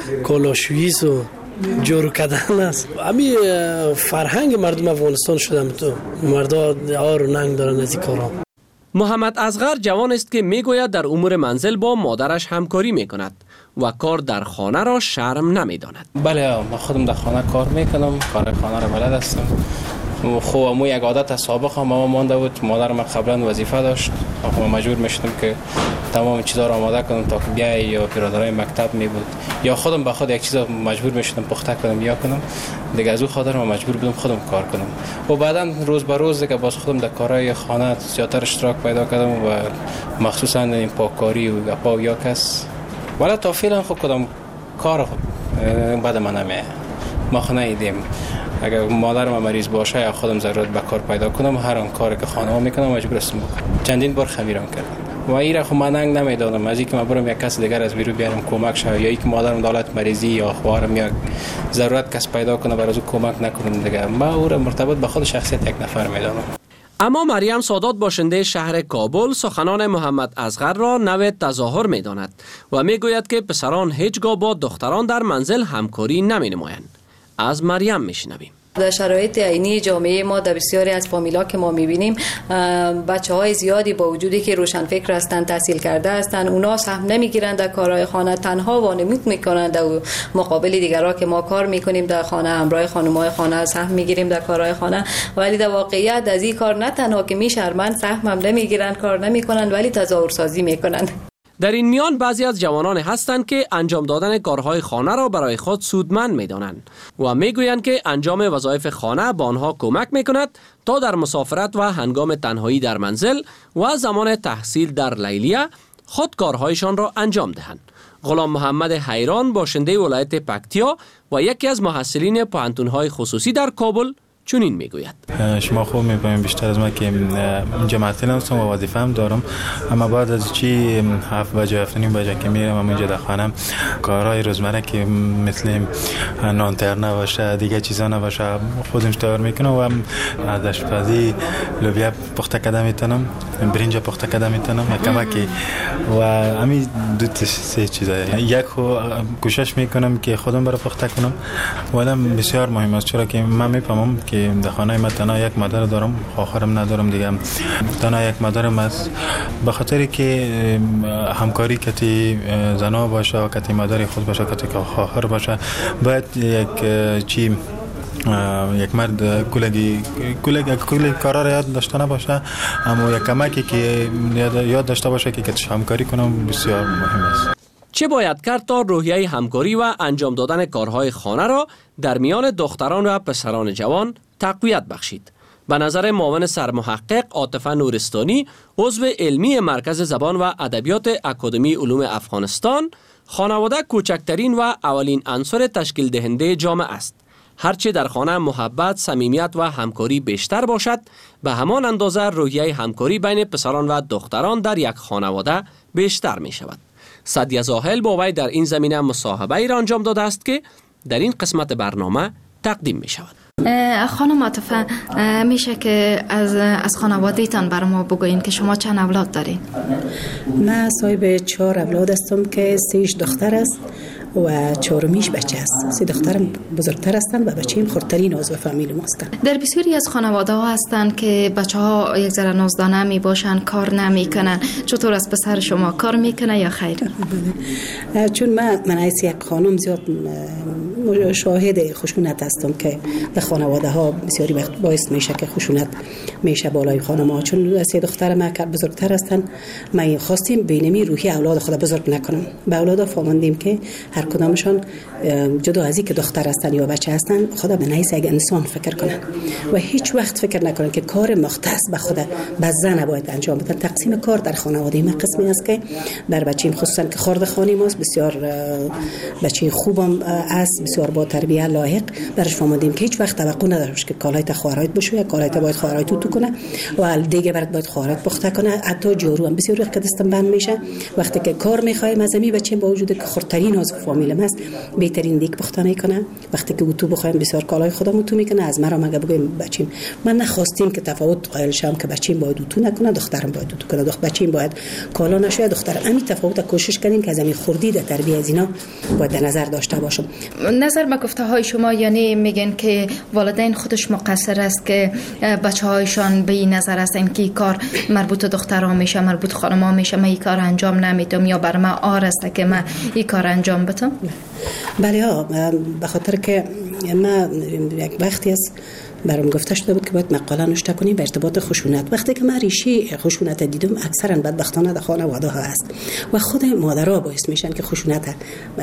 کالاشویی و جارو کردن است. همین فرهنگ مردم افغانستان شده، تو مردا آر و ننگ دارن از این کارا. محمد اصغر جوان است که میگوید در امور منزل با مادرش همکاری میکند و کار در خانه را شرم نمیداند. بله، من خودم در خانه کار میکنم، کار خانه را بلد هستم. خب مو یک عادت از سابق هم ما مانده بود، مادرم قبلا وظیفه داشت، ما مجبور میشدم که تمام چیزا را آماده کنم تا که بیای یا برادرای مکتب می بود یا خودم به خود یک چیزا مجبور میشدم پخته کنم یا کنم دیگه، از اون خاطر ما مجبور بودم خودم کار کنم و بعدا روز به روز دیگه باز خودم در کارهای خانه زیاتر اشتراک پیدا کردم و مخصوصا این پاککاری و پا یا کس ولی تا فعلا خود کدام کار خود بعد من نمیه. ما خانه ایدیم اگر مادرم مریض باشه یا خودم ضرورت به کار پیدا کنم، هر آن کاری که خانه ها میکنم مجبور هستم بکنم. چندین بار خمیران کردم و ایره خب من ننگ نمیدادم از اینکه من برم یک کس دیگر از بیرون بیارم کمک شه یا اینکه مادرم دالت مریضی یا خواهرم یا ضرورت کس پیدا کنه برای او کمک نکنم دیگه. من او را مرتبط به خود شخصیت یک نفر میدانم. اما مریم سادات باشنده شهر کابل سخنان محمد اصغر را نوع تظاهر میداند و میگوید که پسران هیچگاه با دختران در منزل همکاری نمینمایند. از مریم میشنویم. در شرایط عینی جامعه ما در بسیاری از فامیلا که ما میبینیم بچه های زیادی با وجودی که روشنفکر هستند، تحصیل کرده هستند، اونا سهم نمیگیرند در کارهای خانه، تنها وانمود میکنند در مقابل دیگرها که ما کار میکنیم در خانه، همراه خانم‌های خانه سهم میگیریم در کارهای خانه، ولی در واقعیت از این کار نه تنها که میشرمند، سهم هم نمیگیرند، کار نمیکنند ولی تظاهرسازی میکنند. در این میان بعضی از جوانان هستند که انجام دادن کارهای خانه را برای خود سودمند می‌دانند و میگویند که انجام وظایف خانه به آنها کمک میکند تا در مسافرت و هنگام تنهایی در منزل و زمان تحصیل در لیلیه خود کارهایشان را انجام دهند. غلام محمد حیران باشنده ولایت پکتیا و یکی از محصلین پوهنتون‌های خصوصی در کابل چنین میگوید: شما خوب می‌فهمید بیشتر از ما که اینجا معطل هستم و وظیفه هم دارم، اما بعد از چی هفت بجه هفت نیم بجه که میرم اما اینجا در خانم کارهای روزمره که مثل نان تر باشه دیگه چیزا نباشه خودم تیار میکنم و از آشپزی لوبیا پخته کردم میتونم، برنج پخته کردم میتونم کمکی و همین دو تا سه چیزا. یک کوشش میکنم که خودم برای پخته کنم ولی بسیار مهم است چرا که من میفهمم که در خانه من تنها یک مادر دارم، خواهرم ندارم دیگه، تنها یک مادرم است. به خاطر که همکاری کتی زنا باشه و کتی مادر خود باشه کتی خواهر باشه باید یک چی یک مرد کلگی کلگی کلی کارا را یاد داشته نباشه اما یک کمکی که یاد داشته باشه که کتش همکاری کنم بسیار مهم است. چه باید کرد تا روحیه همکاری و انجام دادن کارهای خانه را در میان دختران و پسران جوان تقویت بخشید؟ به نظر معاون سرمحقق عاطفه نورستانی عضو علمی مرکز زبان و ادبیات اکادمی علوم افغانستان، خانواده کوچکترین و اولین عنصر تشکیل دهنده جامعه است. هرچه در خانه محبت، صمیمیت و همکاری بیشتر باشد، به همان اندازه روحیه همکاری بین پسران و دختران در یک خانواده بیشتر می شود. سعدیه زاهل با وی در این زمینه مصاحبه ای را انجام داده است که در این قسمت برنامه تقدیم می شود. خانم عاطفه، میشه که از از خانواده‌تان برای ما بگوین که شما چند اولاد دارین؟ من صاحب چهار اولاد هستم که سه‌اش دختر است و چهارمیش بچه است. سه دخترم بزرگتر هستند و بچه‌ام خردترین عضو فامیل ما هستند. در بسیاری از خانواده ها هستند که بچه ها یک ذره نازدانه می باشن، کار نمی کنن. چطور از پسر شما کار میکنه یا خیر؟ چون من من از یک خانم زیاد شاهد خشونت هستم که در خانواده ها بسیاری وقت باعث میشه که خشونت میشه بالای خانم ها. چون سه دختر ما که بزرگتر هستند، ما خواستیم بینمی روحی اولاد خود بزرگ نکنم. به اولادا فهمیدیم که هر کدامشان جدا از اینکه دختر هستن یا بچه هستن خدا به نحیث یک انسان فکر کنن و هیچ وقت فکر نکنن که کار مختص به خود به زن باید انجام بدن. تقسیم کار در خانواده ما قسمی است که بر بچه‌ام خصوصا که خرد خانه ماست بسیار بچه خوبم است، بسیار با تربیت لایق. برش فهمیدیم که هیچ وقت توقع نداشت که کالایت خواهرایت بشه، کالایت باید خواهرایت تو کنه و دیگه برات باید خواهرایت پخته کنه. حتی جارو هم بسیار وقت دستم بند میشه وقتی که کار میخوایم از می بچه‌م با وجود که خردترین عضو فامیل ما است بهترین دیگ پخته میکنه. وقتی که تو بخوایم بسیار کالای خودمون تو میکنه. از مرا مگه بگیم بچه‌م من نخواستیم که تفاوت قائل شم که بچه‌م باید تو نکنه دخترم باید تو کنه، دختر بچه‌م باید کالا نشه دختر. همین تفاوت کوشش کردیم که از همین خردی در تربیت از اینا باید در نظر داشته باشم. نظر به گفته های شما یعنی میگن که والدین خودش مقصر است که بچه‌هایشان به این نظر هستن که کار مربوط دخترها میشه، مربوط خانم‌ها میشه، من این کار انجام نمیدم یا بر من آر است که من این کار انجام بدم؟ بله ها، به خاطر که ما یک وقتی است برام گفته شده بود که باید مقاله نوشته کنیم به ارتباط خشونت. وقتی که من ریشه خشونت دیدم اکثرا بدبختانه در خانواده ها است و خود مادرها باعث میشن که خشونت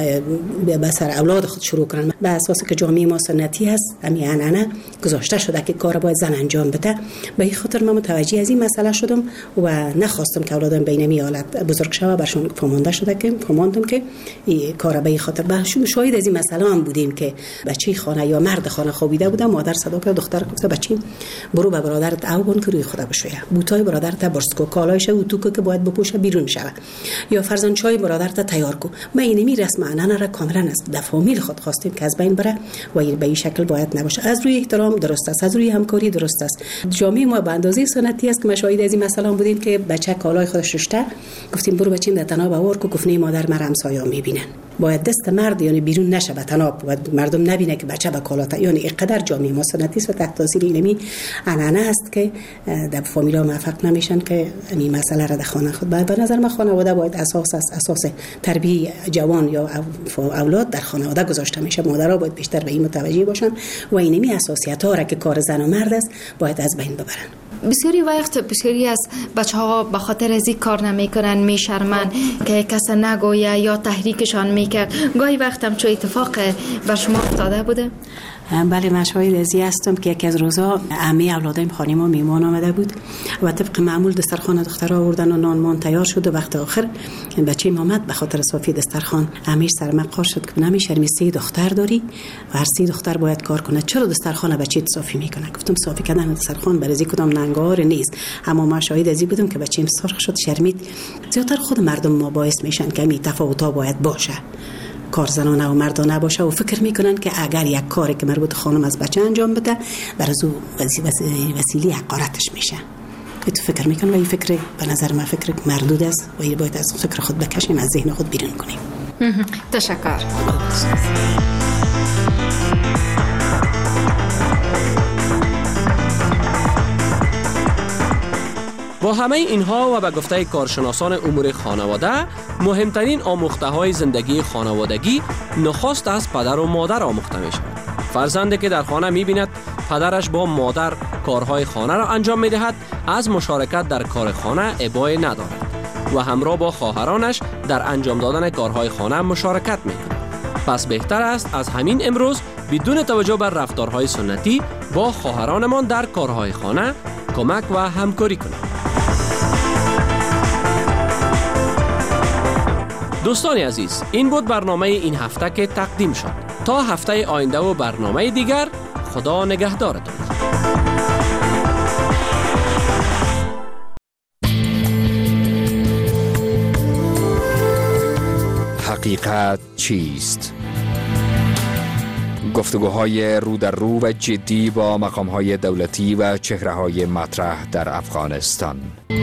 به سر اولاد خود شروع کنن. به اساس که جامعه ما سنتی است، همین عنعنه گذاشته شده که کار باید زن انجام بده. به این خاطر من متوجه از این مسئله شدم و نخواستم که اولادم بین می حالت بزرگ شوه. برشون فهمانده شده که فهماندم که این کار به این خاطر بهشون شاهد از این مسئله هم بودیم که بچه خانه یا مرد خانه خوابیده بوده، مادر صدا کرد دختر گفته بچه‌م برو به برادرت او کن که روی خود بشویه، بوتای برادرت برس کو، کالایش او تو که باید بپوشه بیرون شوه، یا فرزند چای برادرت تیار کو. ما این می رسم عنعنه را کاملا است در فامیل خود خواستیم که از بین بره و به این شکل باید نباشه. از روی احترام درست است، از روی همکاری درست است. جامعه ما به اندازه سنتی است که مشاهده از این مسئله بودیم که بچه کالای خودش رشته گفتیم برو بچه‌م در تناب آور کو، گفت نه مادر مرا همسایه‌ها میبینن. باید دست مرد یعنی بیرون نشه به تناب و مردم نبینه که بچه به کالا، یعنی اینقدر جامعه ما سنتی است و تحت تاثیر اینمی عنعنه است که در فامیلا موفق نمیشن که این مسئله را در خانه خود. به نظر من خانواده باید اساس است، اساس تربیت جوان یا اولاد در خانواده گذاشته میشه. مادرها باید بیشتر به این متوجه باشن و اینمی اساسیت‌ها را که کار زن و مرد است باید از بین ببرن. بسیاری وقت بسیاری از بچه ها به خاطر از این کار نمیکنن، میشرمن که کس نگویه یا تحریکشان میکرد. گاهی وقت هم چه اتفاق بر شما افتاده بوده؟ بله، من شاهد از این هستم که یکی از روزا عمه اولادایم خانه ما میمان آمده بود و طبق معمول دسترخوان دخترها آوردن و نان مان تیار شد و وقت آخر بچه اومد به خاطر صافی دسترخوان عمهش سر من قار شد که نمیشه، سه دختر داری و هر سه دختر باید کار کنه، چرا دسترخوان بچه صافی میکنه؟ گفتم صافی کردن دسترخوان برای از کدام ننگار نیست، اما ما شاهد از این بودم که بچه‌م سرخ شد، شرمید. زیاتر خود مردم ما باعث میشن که می تفاوت‌ها باید باشه، کار زنانه و مردانه باشه و فکر میکنن که اگر یک کاری که مربوط خانم از بچه انجام بده بر از او وسیله حقارتش میشه. تو فکر میکنم و این فکر به نظر من فکر مردود است و این باید از فکر خود بکشیم، از ذهن خود بیرون کنیم. تشکر. با همه اینها و به گفته کارشناسان امور خانواده، مهمترین آموخته های زندگی خانوادگی نخست از پدر و مادر آموخته می شود. فرزندی که در خانه می بیند پدرش با مادر کارهای خانه را انجام می دهد، از مشارکت در کار خانه ابایی ندارد و همراه با خواهرانش در انجام دادن کارهای خانه مشارکت می کند. پس بهتر است از همین امروز بدون توجه بر رفتارهای سنتی با خواهرانمان در کارهای خانه کمک و همکاری کنیم. دوستان عزیز، این بود برنامه این هفته که تقدیم شد. تا هفته آینده و برنامه دیگر، خدا نگهدارتون. حقیقت چیست؟ گفتگوهای رو در رو و جدی با مقامهای دولتی و چهره‌های مطرح در افغانستان.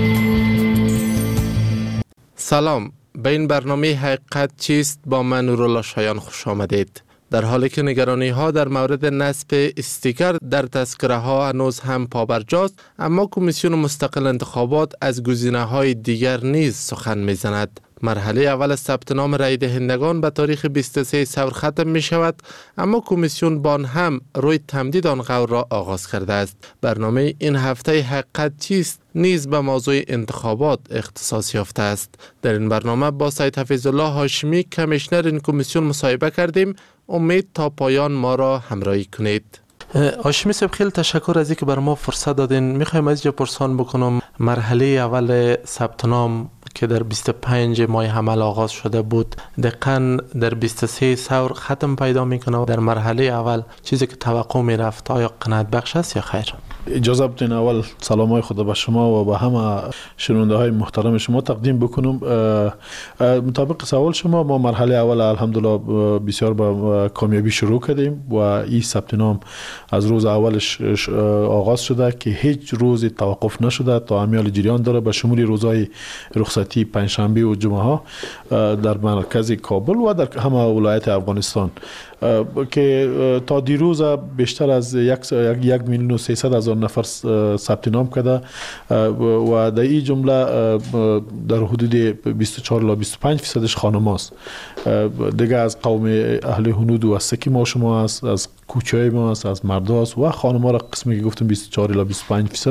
سلام، به این برنامه حقیقت چیست با من نورالله شایان خوش آمدید. در حالی که نگرانی ها در مورد نصب استیکر در تذکره ها هنوز هم پابرجاست، اما کمیسیون مستقل انتخابات از گزینه های دیگر نیز سخن میزند. مرحله اول ثبت نام رای دهندگان به تاریخ بیست و سه سپتامبر ختم می شود، اما کمیسیون بان هم روی تمدید آن قول را آغاز کرده است. برنامه این هفته حقیقت چیست نیز به موضوع انتخابات اختصاص یافته است. در این برنامه با سید حفیظالله هاشمی کمیشنر این کمیسیون مصاحبه کردیم. امید تا پایان ما را همراهی کنید. هاشمی صاحب، خیلی تشکر از اینکه بر ما فرصت دادین. میخوایم از اینجا پرسان بکنم، مرحله اول ثبت نام که در بیست و پنج ماه حمل آغاز شده بود دقیقاً در بیست و سه سپتامبر ختم پیدا میکنه. در مرحله اول چیزی که توقع میرفت آیا قناعت بخش است یا خیر؟ اجازه بدین اول سلام های خدا به شما و به همه شنونده های محترم شما تقدیم بکنم. مطابق سوال شما، ما مرحله اول الحمدلله بسیار با کامیابی شروع کردیم و این ثبت نام از روز اولش آغاز شده که هیچ روزی توقف نشده تا امیال جریان داره، به شمول روزهای رخصتی پنجشنبه و جمعه ها در مرکز کابل و در همه ولایت افغانستان که تا دیروز بیشتر از یک یک میلیون و سیصد هزار نفر ثبت نام کرده و در این جمله در حدود بیست و چهار تا بیست و پنج فیصدش خانم است. دیگه از قوم اهل هنود و سکی ما شما است، از کوچه ما است، از مردا است و خانم ها را قسمی که گفتم بیست و چهار تا بیست و پنج فیصد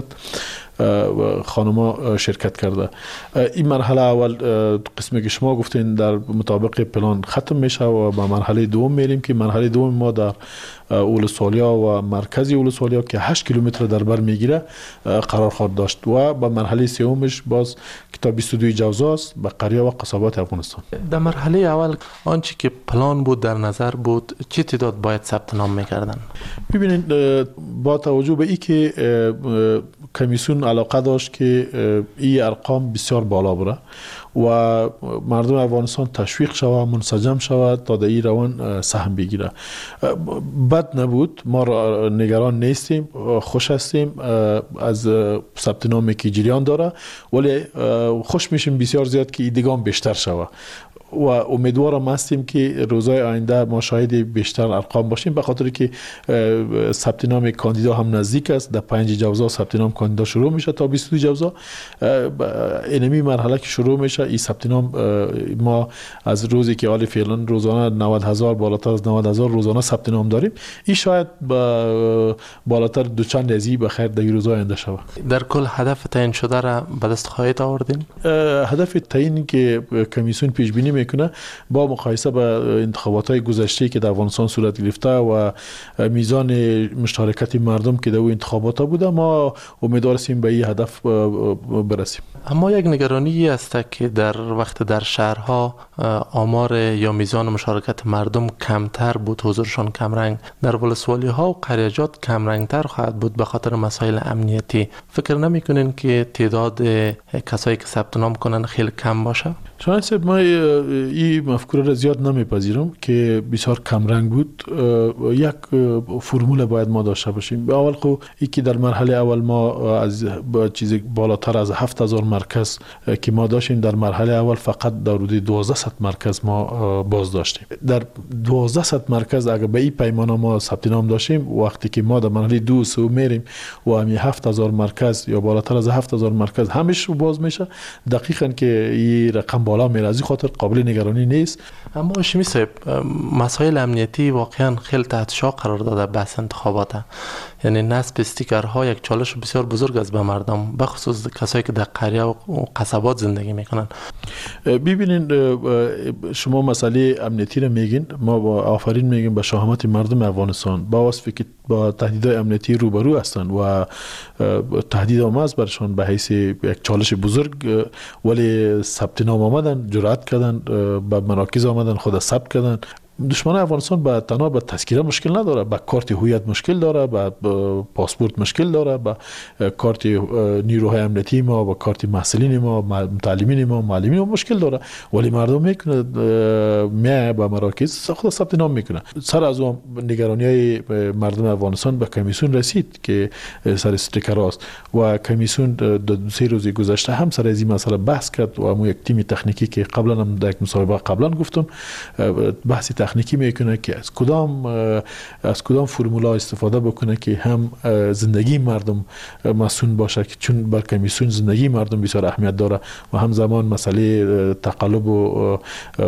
خانم‌ها شرکت کرده. این مرحله اول قسمی که شما گفتین در مطابق پلان ختم میشه و به مرحله دوم میریم که مرحله دوم ما در اولسوالیا و مرکزی اولسوالیا که هشت کیلومتر در بر میگیره قرار خواهد داشت و به مرحله سومش باز که تا بیست و دو جوزا است به قریه و قصابات افغانستان. در مرحله اول آنچه که پلان بود در نظر بود چه تعداد باید ثبت نام میکردن؟ ببینید، با توجه به این که کمیسیون علاقه داشت که این ارقام بسیار بالا بره و مردم افغانستان تشویق شود، منسجم شود تا در این روان سهم بگیره. بد نبود، ما نگران نیستیم، خوش هستیم از ثبت نامی که جریان داره، ولی خوش میشیم بسیار زیاد که ایدگام بیشتر شود. و امیدوارم هستیم که روزهای آینده ما شاهد بیشتر ارقام باشیم، به خاطر که ثبت نام کاندیدا هم نزدیک است. در پنج جوزا ثبت نام کاندیدا شروع میشه تا بیست و دو جوزا. اینمی مرحله که شروع میشه این ثبت نام ما از روزی که حال فعلا روزانه نود هزار بالاتر از نود هزار روزانه ثبت نام داریم، این شاید بالاتر دو چند ازی به خیر در روزهای آینده شود. در کل هدف تعیین شده را به دست خواهید آوردین؟ هدف تعیین که کمیسیون پیش بینی میکنه با مقایسه با انتخابات های گذشته که در افغانستان صورت گرفته و میزان مشارکت مردم که در اون انتخابات بوده، ما امیدوار هستیم به این هدف برسیم. اما یک نگرانی است که در وقت در شهرها آمار یا میزان مشارکت مردم کمتر بود، حضورشان کمرنگ، در ولسوالی ها و قریجات کمرنگتر خواهد بود به خاطر مسائل امنیتی. فکر نمیکنین که تعداد کسایی که ثبت نام کنن خیلی کم باشه؟ شاید صاحب ما این مفکوره را زیاد نمیپذیرم که بسیار کمرنگ بود. یک فرمول باید ما داشته باشیم. اول خو ای که در مرحله اول ما از چیز بالاتر از هفت هزار مرکز که ما داشتیم، در مرحله اول فقط در حدود دوازده صد مرکز ما باز داشتیم. در دوازده صد مرکز اگر به این پیمانه ما ثبت نام داشتیم، وقتی که ما در مرحله دو سو میریم و همین هفت هزار مرکز یا بالاتر از هفت هزار مرکز همش باز میشه، دقیقاً که این رقم بالا میره، از این خاطر قابل نگرانی نیست. اما هاشمی صاحب، مسائل امنیتی واقعا خیلی تحت شعاع قرار داده بحث انتخابات. یعنی نصب استیکرها یک چالش بسیار بزرگ است به مردم، به خصوص کسایی که در قریه و قصبات زندگی میکنن. ببینید شما مسئله امنیتی رو میگین، ما با آفرین میگیم به شهامت مردم افغانستان، با وصفی که با تهدیدهای امنیتی روبرو هستند و تهدید آمد برشان به حیث یک چالش بزرگ، ولی ثبت نام آمدن، جرأت کردن، به مراکز آمدن، خود ثبت کردن. دشمن افغانستان با تنها به تذکره مشکل نداره، با کارت هویت مشکل داره، با پاسپورت مشکل داره، با کارت نیروهای امنیتی ما، با کارت محصلین ما، متعلمین ما، معلمین ما مشکل داره، ولی مردم میکنه میه با مراکز خود ثبت نام میکنه. سر از اون نگرانی های مردم افغانستان به کمیسیون رسید که سر استیکر است و کمیسیون دو سه روز گذشته هم سر از این مسئله بحث کرد و ما یک تیم تکنیکی که قبلا هم در یک مصاحبه قبلا گفتم بحث تکنیکی میکنه که از کدام از کدام فرمولا استفاده بکنه که هم زندگی مردم مسئول باشه، که چون بر کمیسیون زندگی مردم بسیار اهمیت داره و هم زمان مسئله تقلب و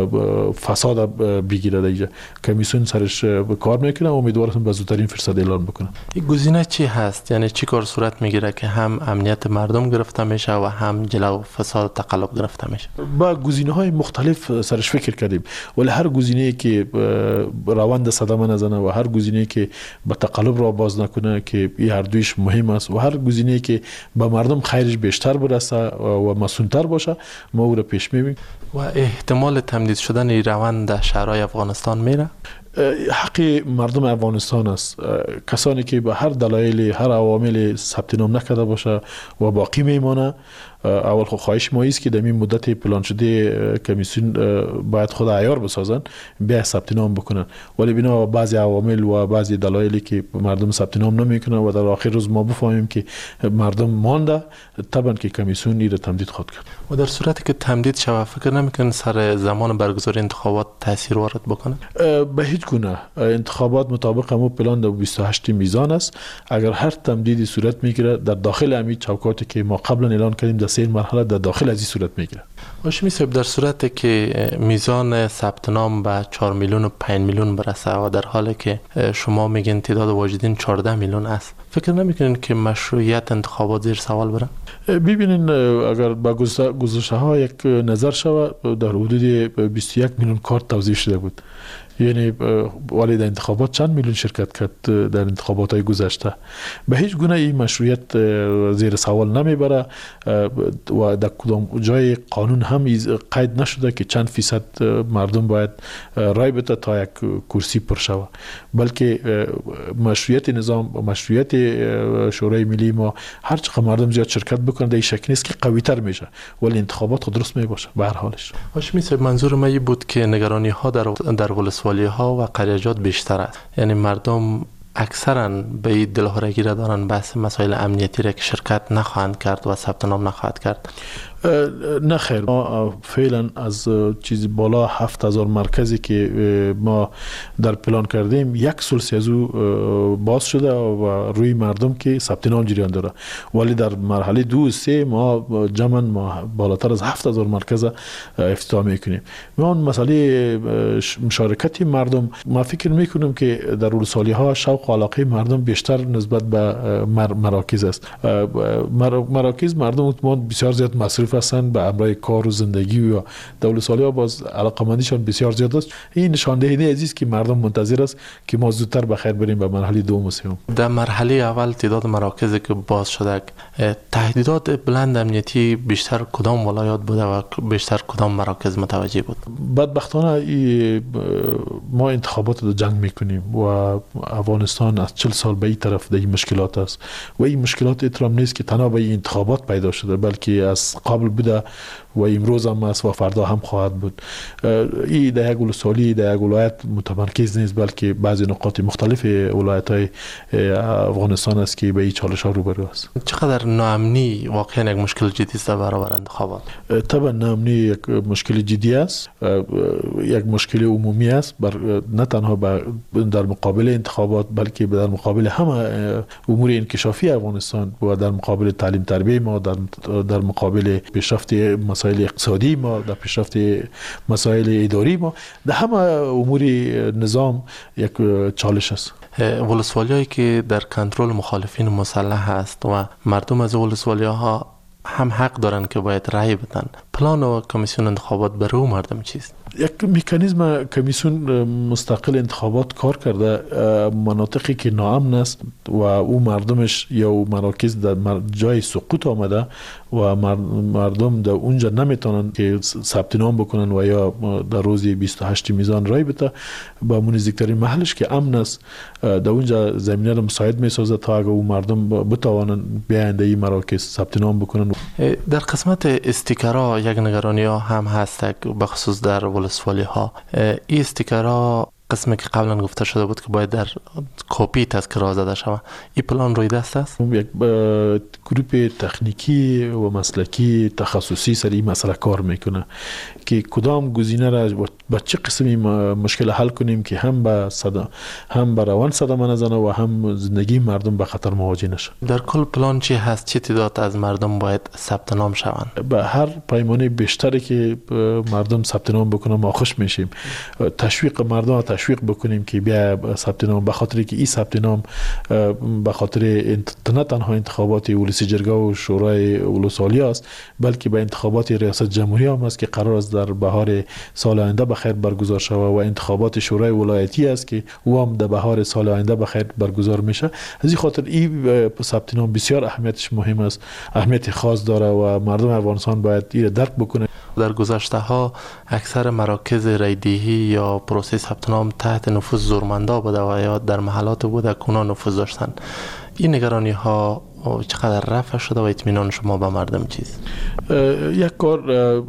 فساد بگیره. دیگه کمیسیون سرش کار میکنه و امیدوارم به زودترین فرصت اعلان بکنه. این گزینه چی هست؟ یعنی چی کار صورت میگیره که هم امنیت مردم گرفته میشه و هم جلو فساد و تقلب گرفته میشه؟ با گزینه های مختلف سرش فکر کردیم، ولی هر گزینه‌ای که روند صدمه نزنه و هر گزینه‌ای که به تقلب را باز نکنه که این هر دویش مهم است و هر گزینه‌ای که به مردم خیرش بیشتر برسه و مسئول‌تر باشه ما او را پیش می‌بریم. و احتمال تمدید شدن این روند در شهرهای افغانستان میره؟ حق مردم افغانستان است. کسانی که به هر دلایل هر عوامل ثبت نام نکرده باشه و باقی میمانه، اول خو خواهش ما است که در این مدت پلان شده کمیسیون باید خود عیار بسازن، بیا ثبت نام بکنن، ولی بنا بعضی عوامل و بعضی دلایلی که مردم ثبت نام نمیکنن و در آخر روز ما بفهمیم که مردم مانده، طبعا که کمیسیون این را تمدید خواهد کرد. و در صورتی که تمدید شود فکر نمیکنن سر زمان برگزاری انتخابات تاثیر وارد بکنه؟ به هیچ گونه. انتخابات مطابق همون پلان در بیست و هشت میزان است. اگر هر تمدیدی صورت میگیره در داخل همین چوکاتی که ما قبلا اعلان کردیم در سه مرحله در داخل از این صورت میگیره. هاشمی صاحب، در صورتی که میزان ثبت نام به چهار میلیون و پنج میلیون برسه و در حالی که شما میگین تعداد واجدین چهارده میلیون است، فکر نمیکنین که مشروعیت انتخابات زیر سوال بره؟ ببینین اگر با گزارش ها یک نظر شود، در حدود بیست و یک میلیون کارت توزیع شده بود. یعنی ولی در انتخابات چند میلیون شرکت کرد در انتخابات های گذشته. به هیچ گونه این مشروعیت زیر سوال نمیبره و در کدام جای قانون هم قید نشده که چند فیصد مردم باید رای بده تا یک کرسی پر شود، بلکه مشروعیت نظام و مشروعیت شورای ملی ما هر چقدر مردم زیاد شرکت بکنه در این شکل نیست که قوی تر میشه، ولی انتخابات خود درست میباشه به هر حالش. هاشمی صاحب، منظور من بود که نگرانی ها در در ولسوالی ها و قریجات بیشتر است. یعنی مردم اکثرا به دلهورگی را دارن بحث مسائل امنیتی را که شرکت نخواهند کرد و ثبت نام نخواهد کرد. نه خیر، ما فعلا از چیزی بالا هفت هزار مرکزی که ما در پلان کردیم یک سلسی از او باز شده و روی مردم که ثبت نام جریان داره، ولی در مرحله دو و سه ما جمعاً ما بالاتر از هفت هزار مرکز افتتاح میکنیم. ما اون مسئله مشارکت مردم، ما فکر میکنم که در ولسوالی ها شوق و علاقه مردم بیشتر نسبت به مراکز است. مراکز مردم اعتماد بسیار زیاد مصرف هستند به امرای کار و زندگی و دولت‌سالی ها باز علاقمندیشان بسیار زیاد است. این نشان دهنده عزیز که مردم منتظر است که ما زودتر بخیر بریم به مرحله دوم و سوم. در مرحله اول تعداد مراکزی که باز شده، تهدیدات بلند امنیتی بیشتر کدام ولایات بوده و بیشتر کدام مراکز متوجه بود؟ بدبختانه ما انتخابات رو جنگ میکنیم و افغانستان از چهل سال به این طرف در این مشکلات است و این مشکلات اطلاع نیست که تنها به انتخابات پیدا شده، بلکه از قبل بوده و امروز هم است و فردا هم خواهد بود. این در یک ولسوالی در یک ولایت متمرکز نیست، بلکه بعضی نقاط مختلف ولایت های افغانستان است که به این چالش ها روبرو است. چقدر ناامنی واقعا یک مشکل جدی است در برابر انتخابات؟ طبعا ناامنی یک مشکل جدی است، یک مشکل عمومی است، بر نه تنها در مقابل انتخابات بلکه در مقابل همه امور انکشافی افغانستان و در مقابل تعلیم تربیت ما، در در مقابل پیشرفت مسائل اقتصادی ما، در پیشرفت مسائل اداری ما، در همه امور نظام یک چالش است. ولسوالیایی که در کنترل مخالفین مسلح است و مردم از ولسوالی‌ها هم حق دارن که باید رأی بدن، پلان و کمیسیون انتخابات برای مردم چیست؟ یک مکانیزم کمیسیون مستقل انتخابات کار کرده. مناطقی که ناامن است و او مردمش یا مراکز در جای سقوط آمده و مردم در اونجا نمیتونن که ثبت نام بکنن و یا در روز بیست و هشت میزان رای بده، با نزدیکترین محلش که امن است در اونجا زمینه را مساعد میسازه تا اگر او مردم بتوانن بیاین در این مراکز ثبت نام بکنن. در قسمت استیکرها یک نگرانی ها هم هست، به خصوص در ولسوالی ها. این استیکرها قسمی که قبلا گفته شده بود که باید در کپی تذکره زده شود، این پلان روی دست است؟ یک گروپ تکنیکی و مسلکی تخصصی سر این مسئله کار میکنه که کدام گزینه را با چه قسمی مشکل حل کنیم که هم به صدا هم به روان صدمه نزنه و هم زندگی مردم به خطر مواجه نشه. در کل پلان چی هست؟ چه تعداد از مردم باید ثبت نام شوند؟ به هر پیمانه بیشتری که مردم ثبت نام بکنن ما خوش میشیم. تشویق مردم تشویق بکنیم که بیا ثبت نام، به خاطر که این ثبت نام به خاطر نه تنها انتخابات ولسی جرگه و شورای ولسوالی است، بلکه به انتخابات ریاست جمهوری هم است که قرار است در بهار سال آینده بخیر برگزار شود و انتخابات شورای ولایتی است که او هم در بهار سال آینده بخیر برگزار میشه. از این خاطر این ثبت نام بسیار اهمیتش مهم است، اهمیت خاص داره و مردم افغانستان باید این درک بکنه. در گذشته ها اکثر مراکز رایدهی یا پروسه ثبت نام تحت نفوذ زورمندا بوده و یا در محلات بوده که اونا نفوذ داشتن. این نگرانی ها چقدر رفع شده و اطمینان شما به مردم چیست؟ یک کار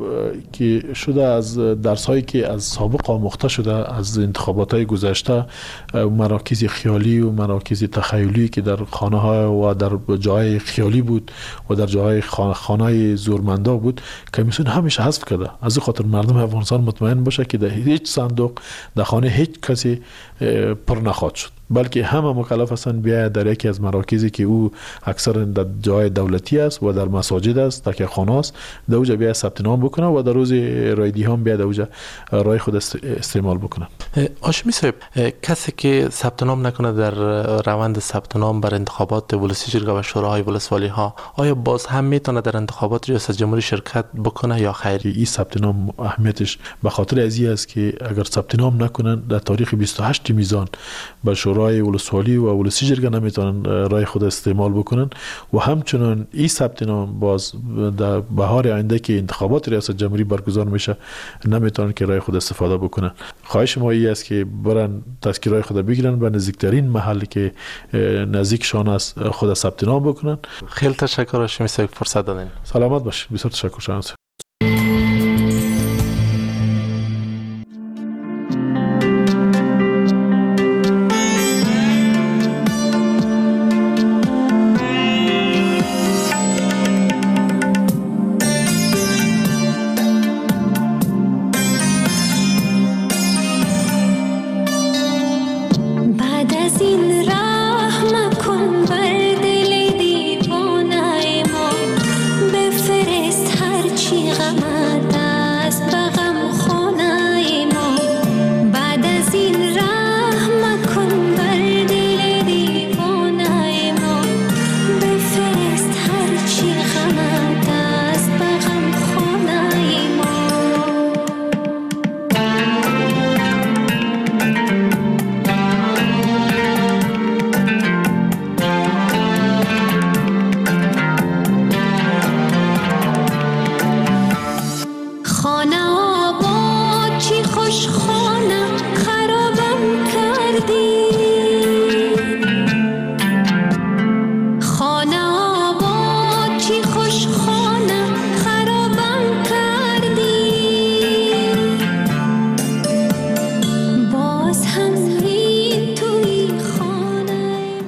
که شده از درس هایی که از سابق آموخته شده از انتخابات های گذشته، مراکز خیالی و مراکز تخیلی که در خانه ها و در جای خیالی بود و در جای خانه های زورمندا بود، کمیسیون همیشه حذف کرده. از این خاطر مردم افغانستان مطمئن باشه که در هیچ صندوق در خانه هیچ کسی پر نخواهد شد، بلکه همه مکلف هستند بیا در یکی از مراکزی که او اکثر در جای دولتی است و در مساجد است، تکیه خانه است، در اوجا بیا ثبت نام بکنه و در روز رایدی هم بیا در اوجا رای خود استعمال بکنه. هاشمی صاحب، کسی که ثبت نام نکنه در روند ثبت نام بر انتخابات ولسی جرگه و شوراهای ولسوالی ها، آیا باز هم میتونه در انتخابات ریاست جمهوری شرکت بکنه یا خیر؟ این ثبت نام اهمیتش به خاطر ازی است که اگر ثبت نام نکنن در تاریخ بیست و هشت میزان به شورای ولسوالی و ولسی جرگه نمیتونن رای خود استعمال بکنن و همچنان این ثبت نام باز در بهار آینده که انتخابات ریاست جمهوری برگزار میشه نمیتونن که رای خود استفاده بکنن. خواهش ما این است که برن تذکره خود بگیرن به نزدیکترین محلی که نزدیکشان است خود ثبت نام بکنن. خیلی تشکر هاشمی صاحب فرصت دادین. سلامت باشید. بسیار تشکر شما.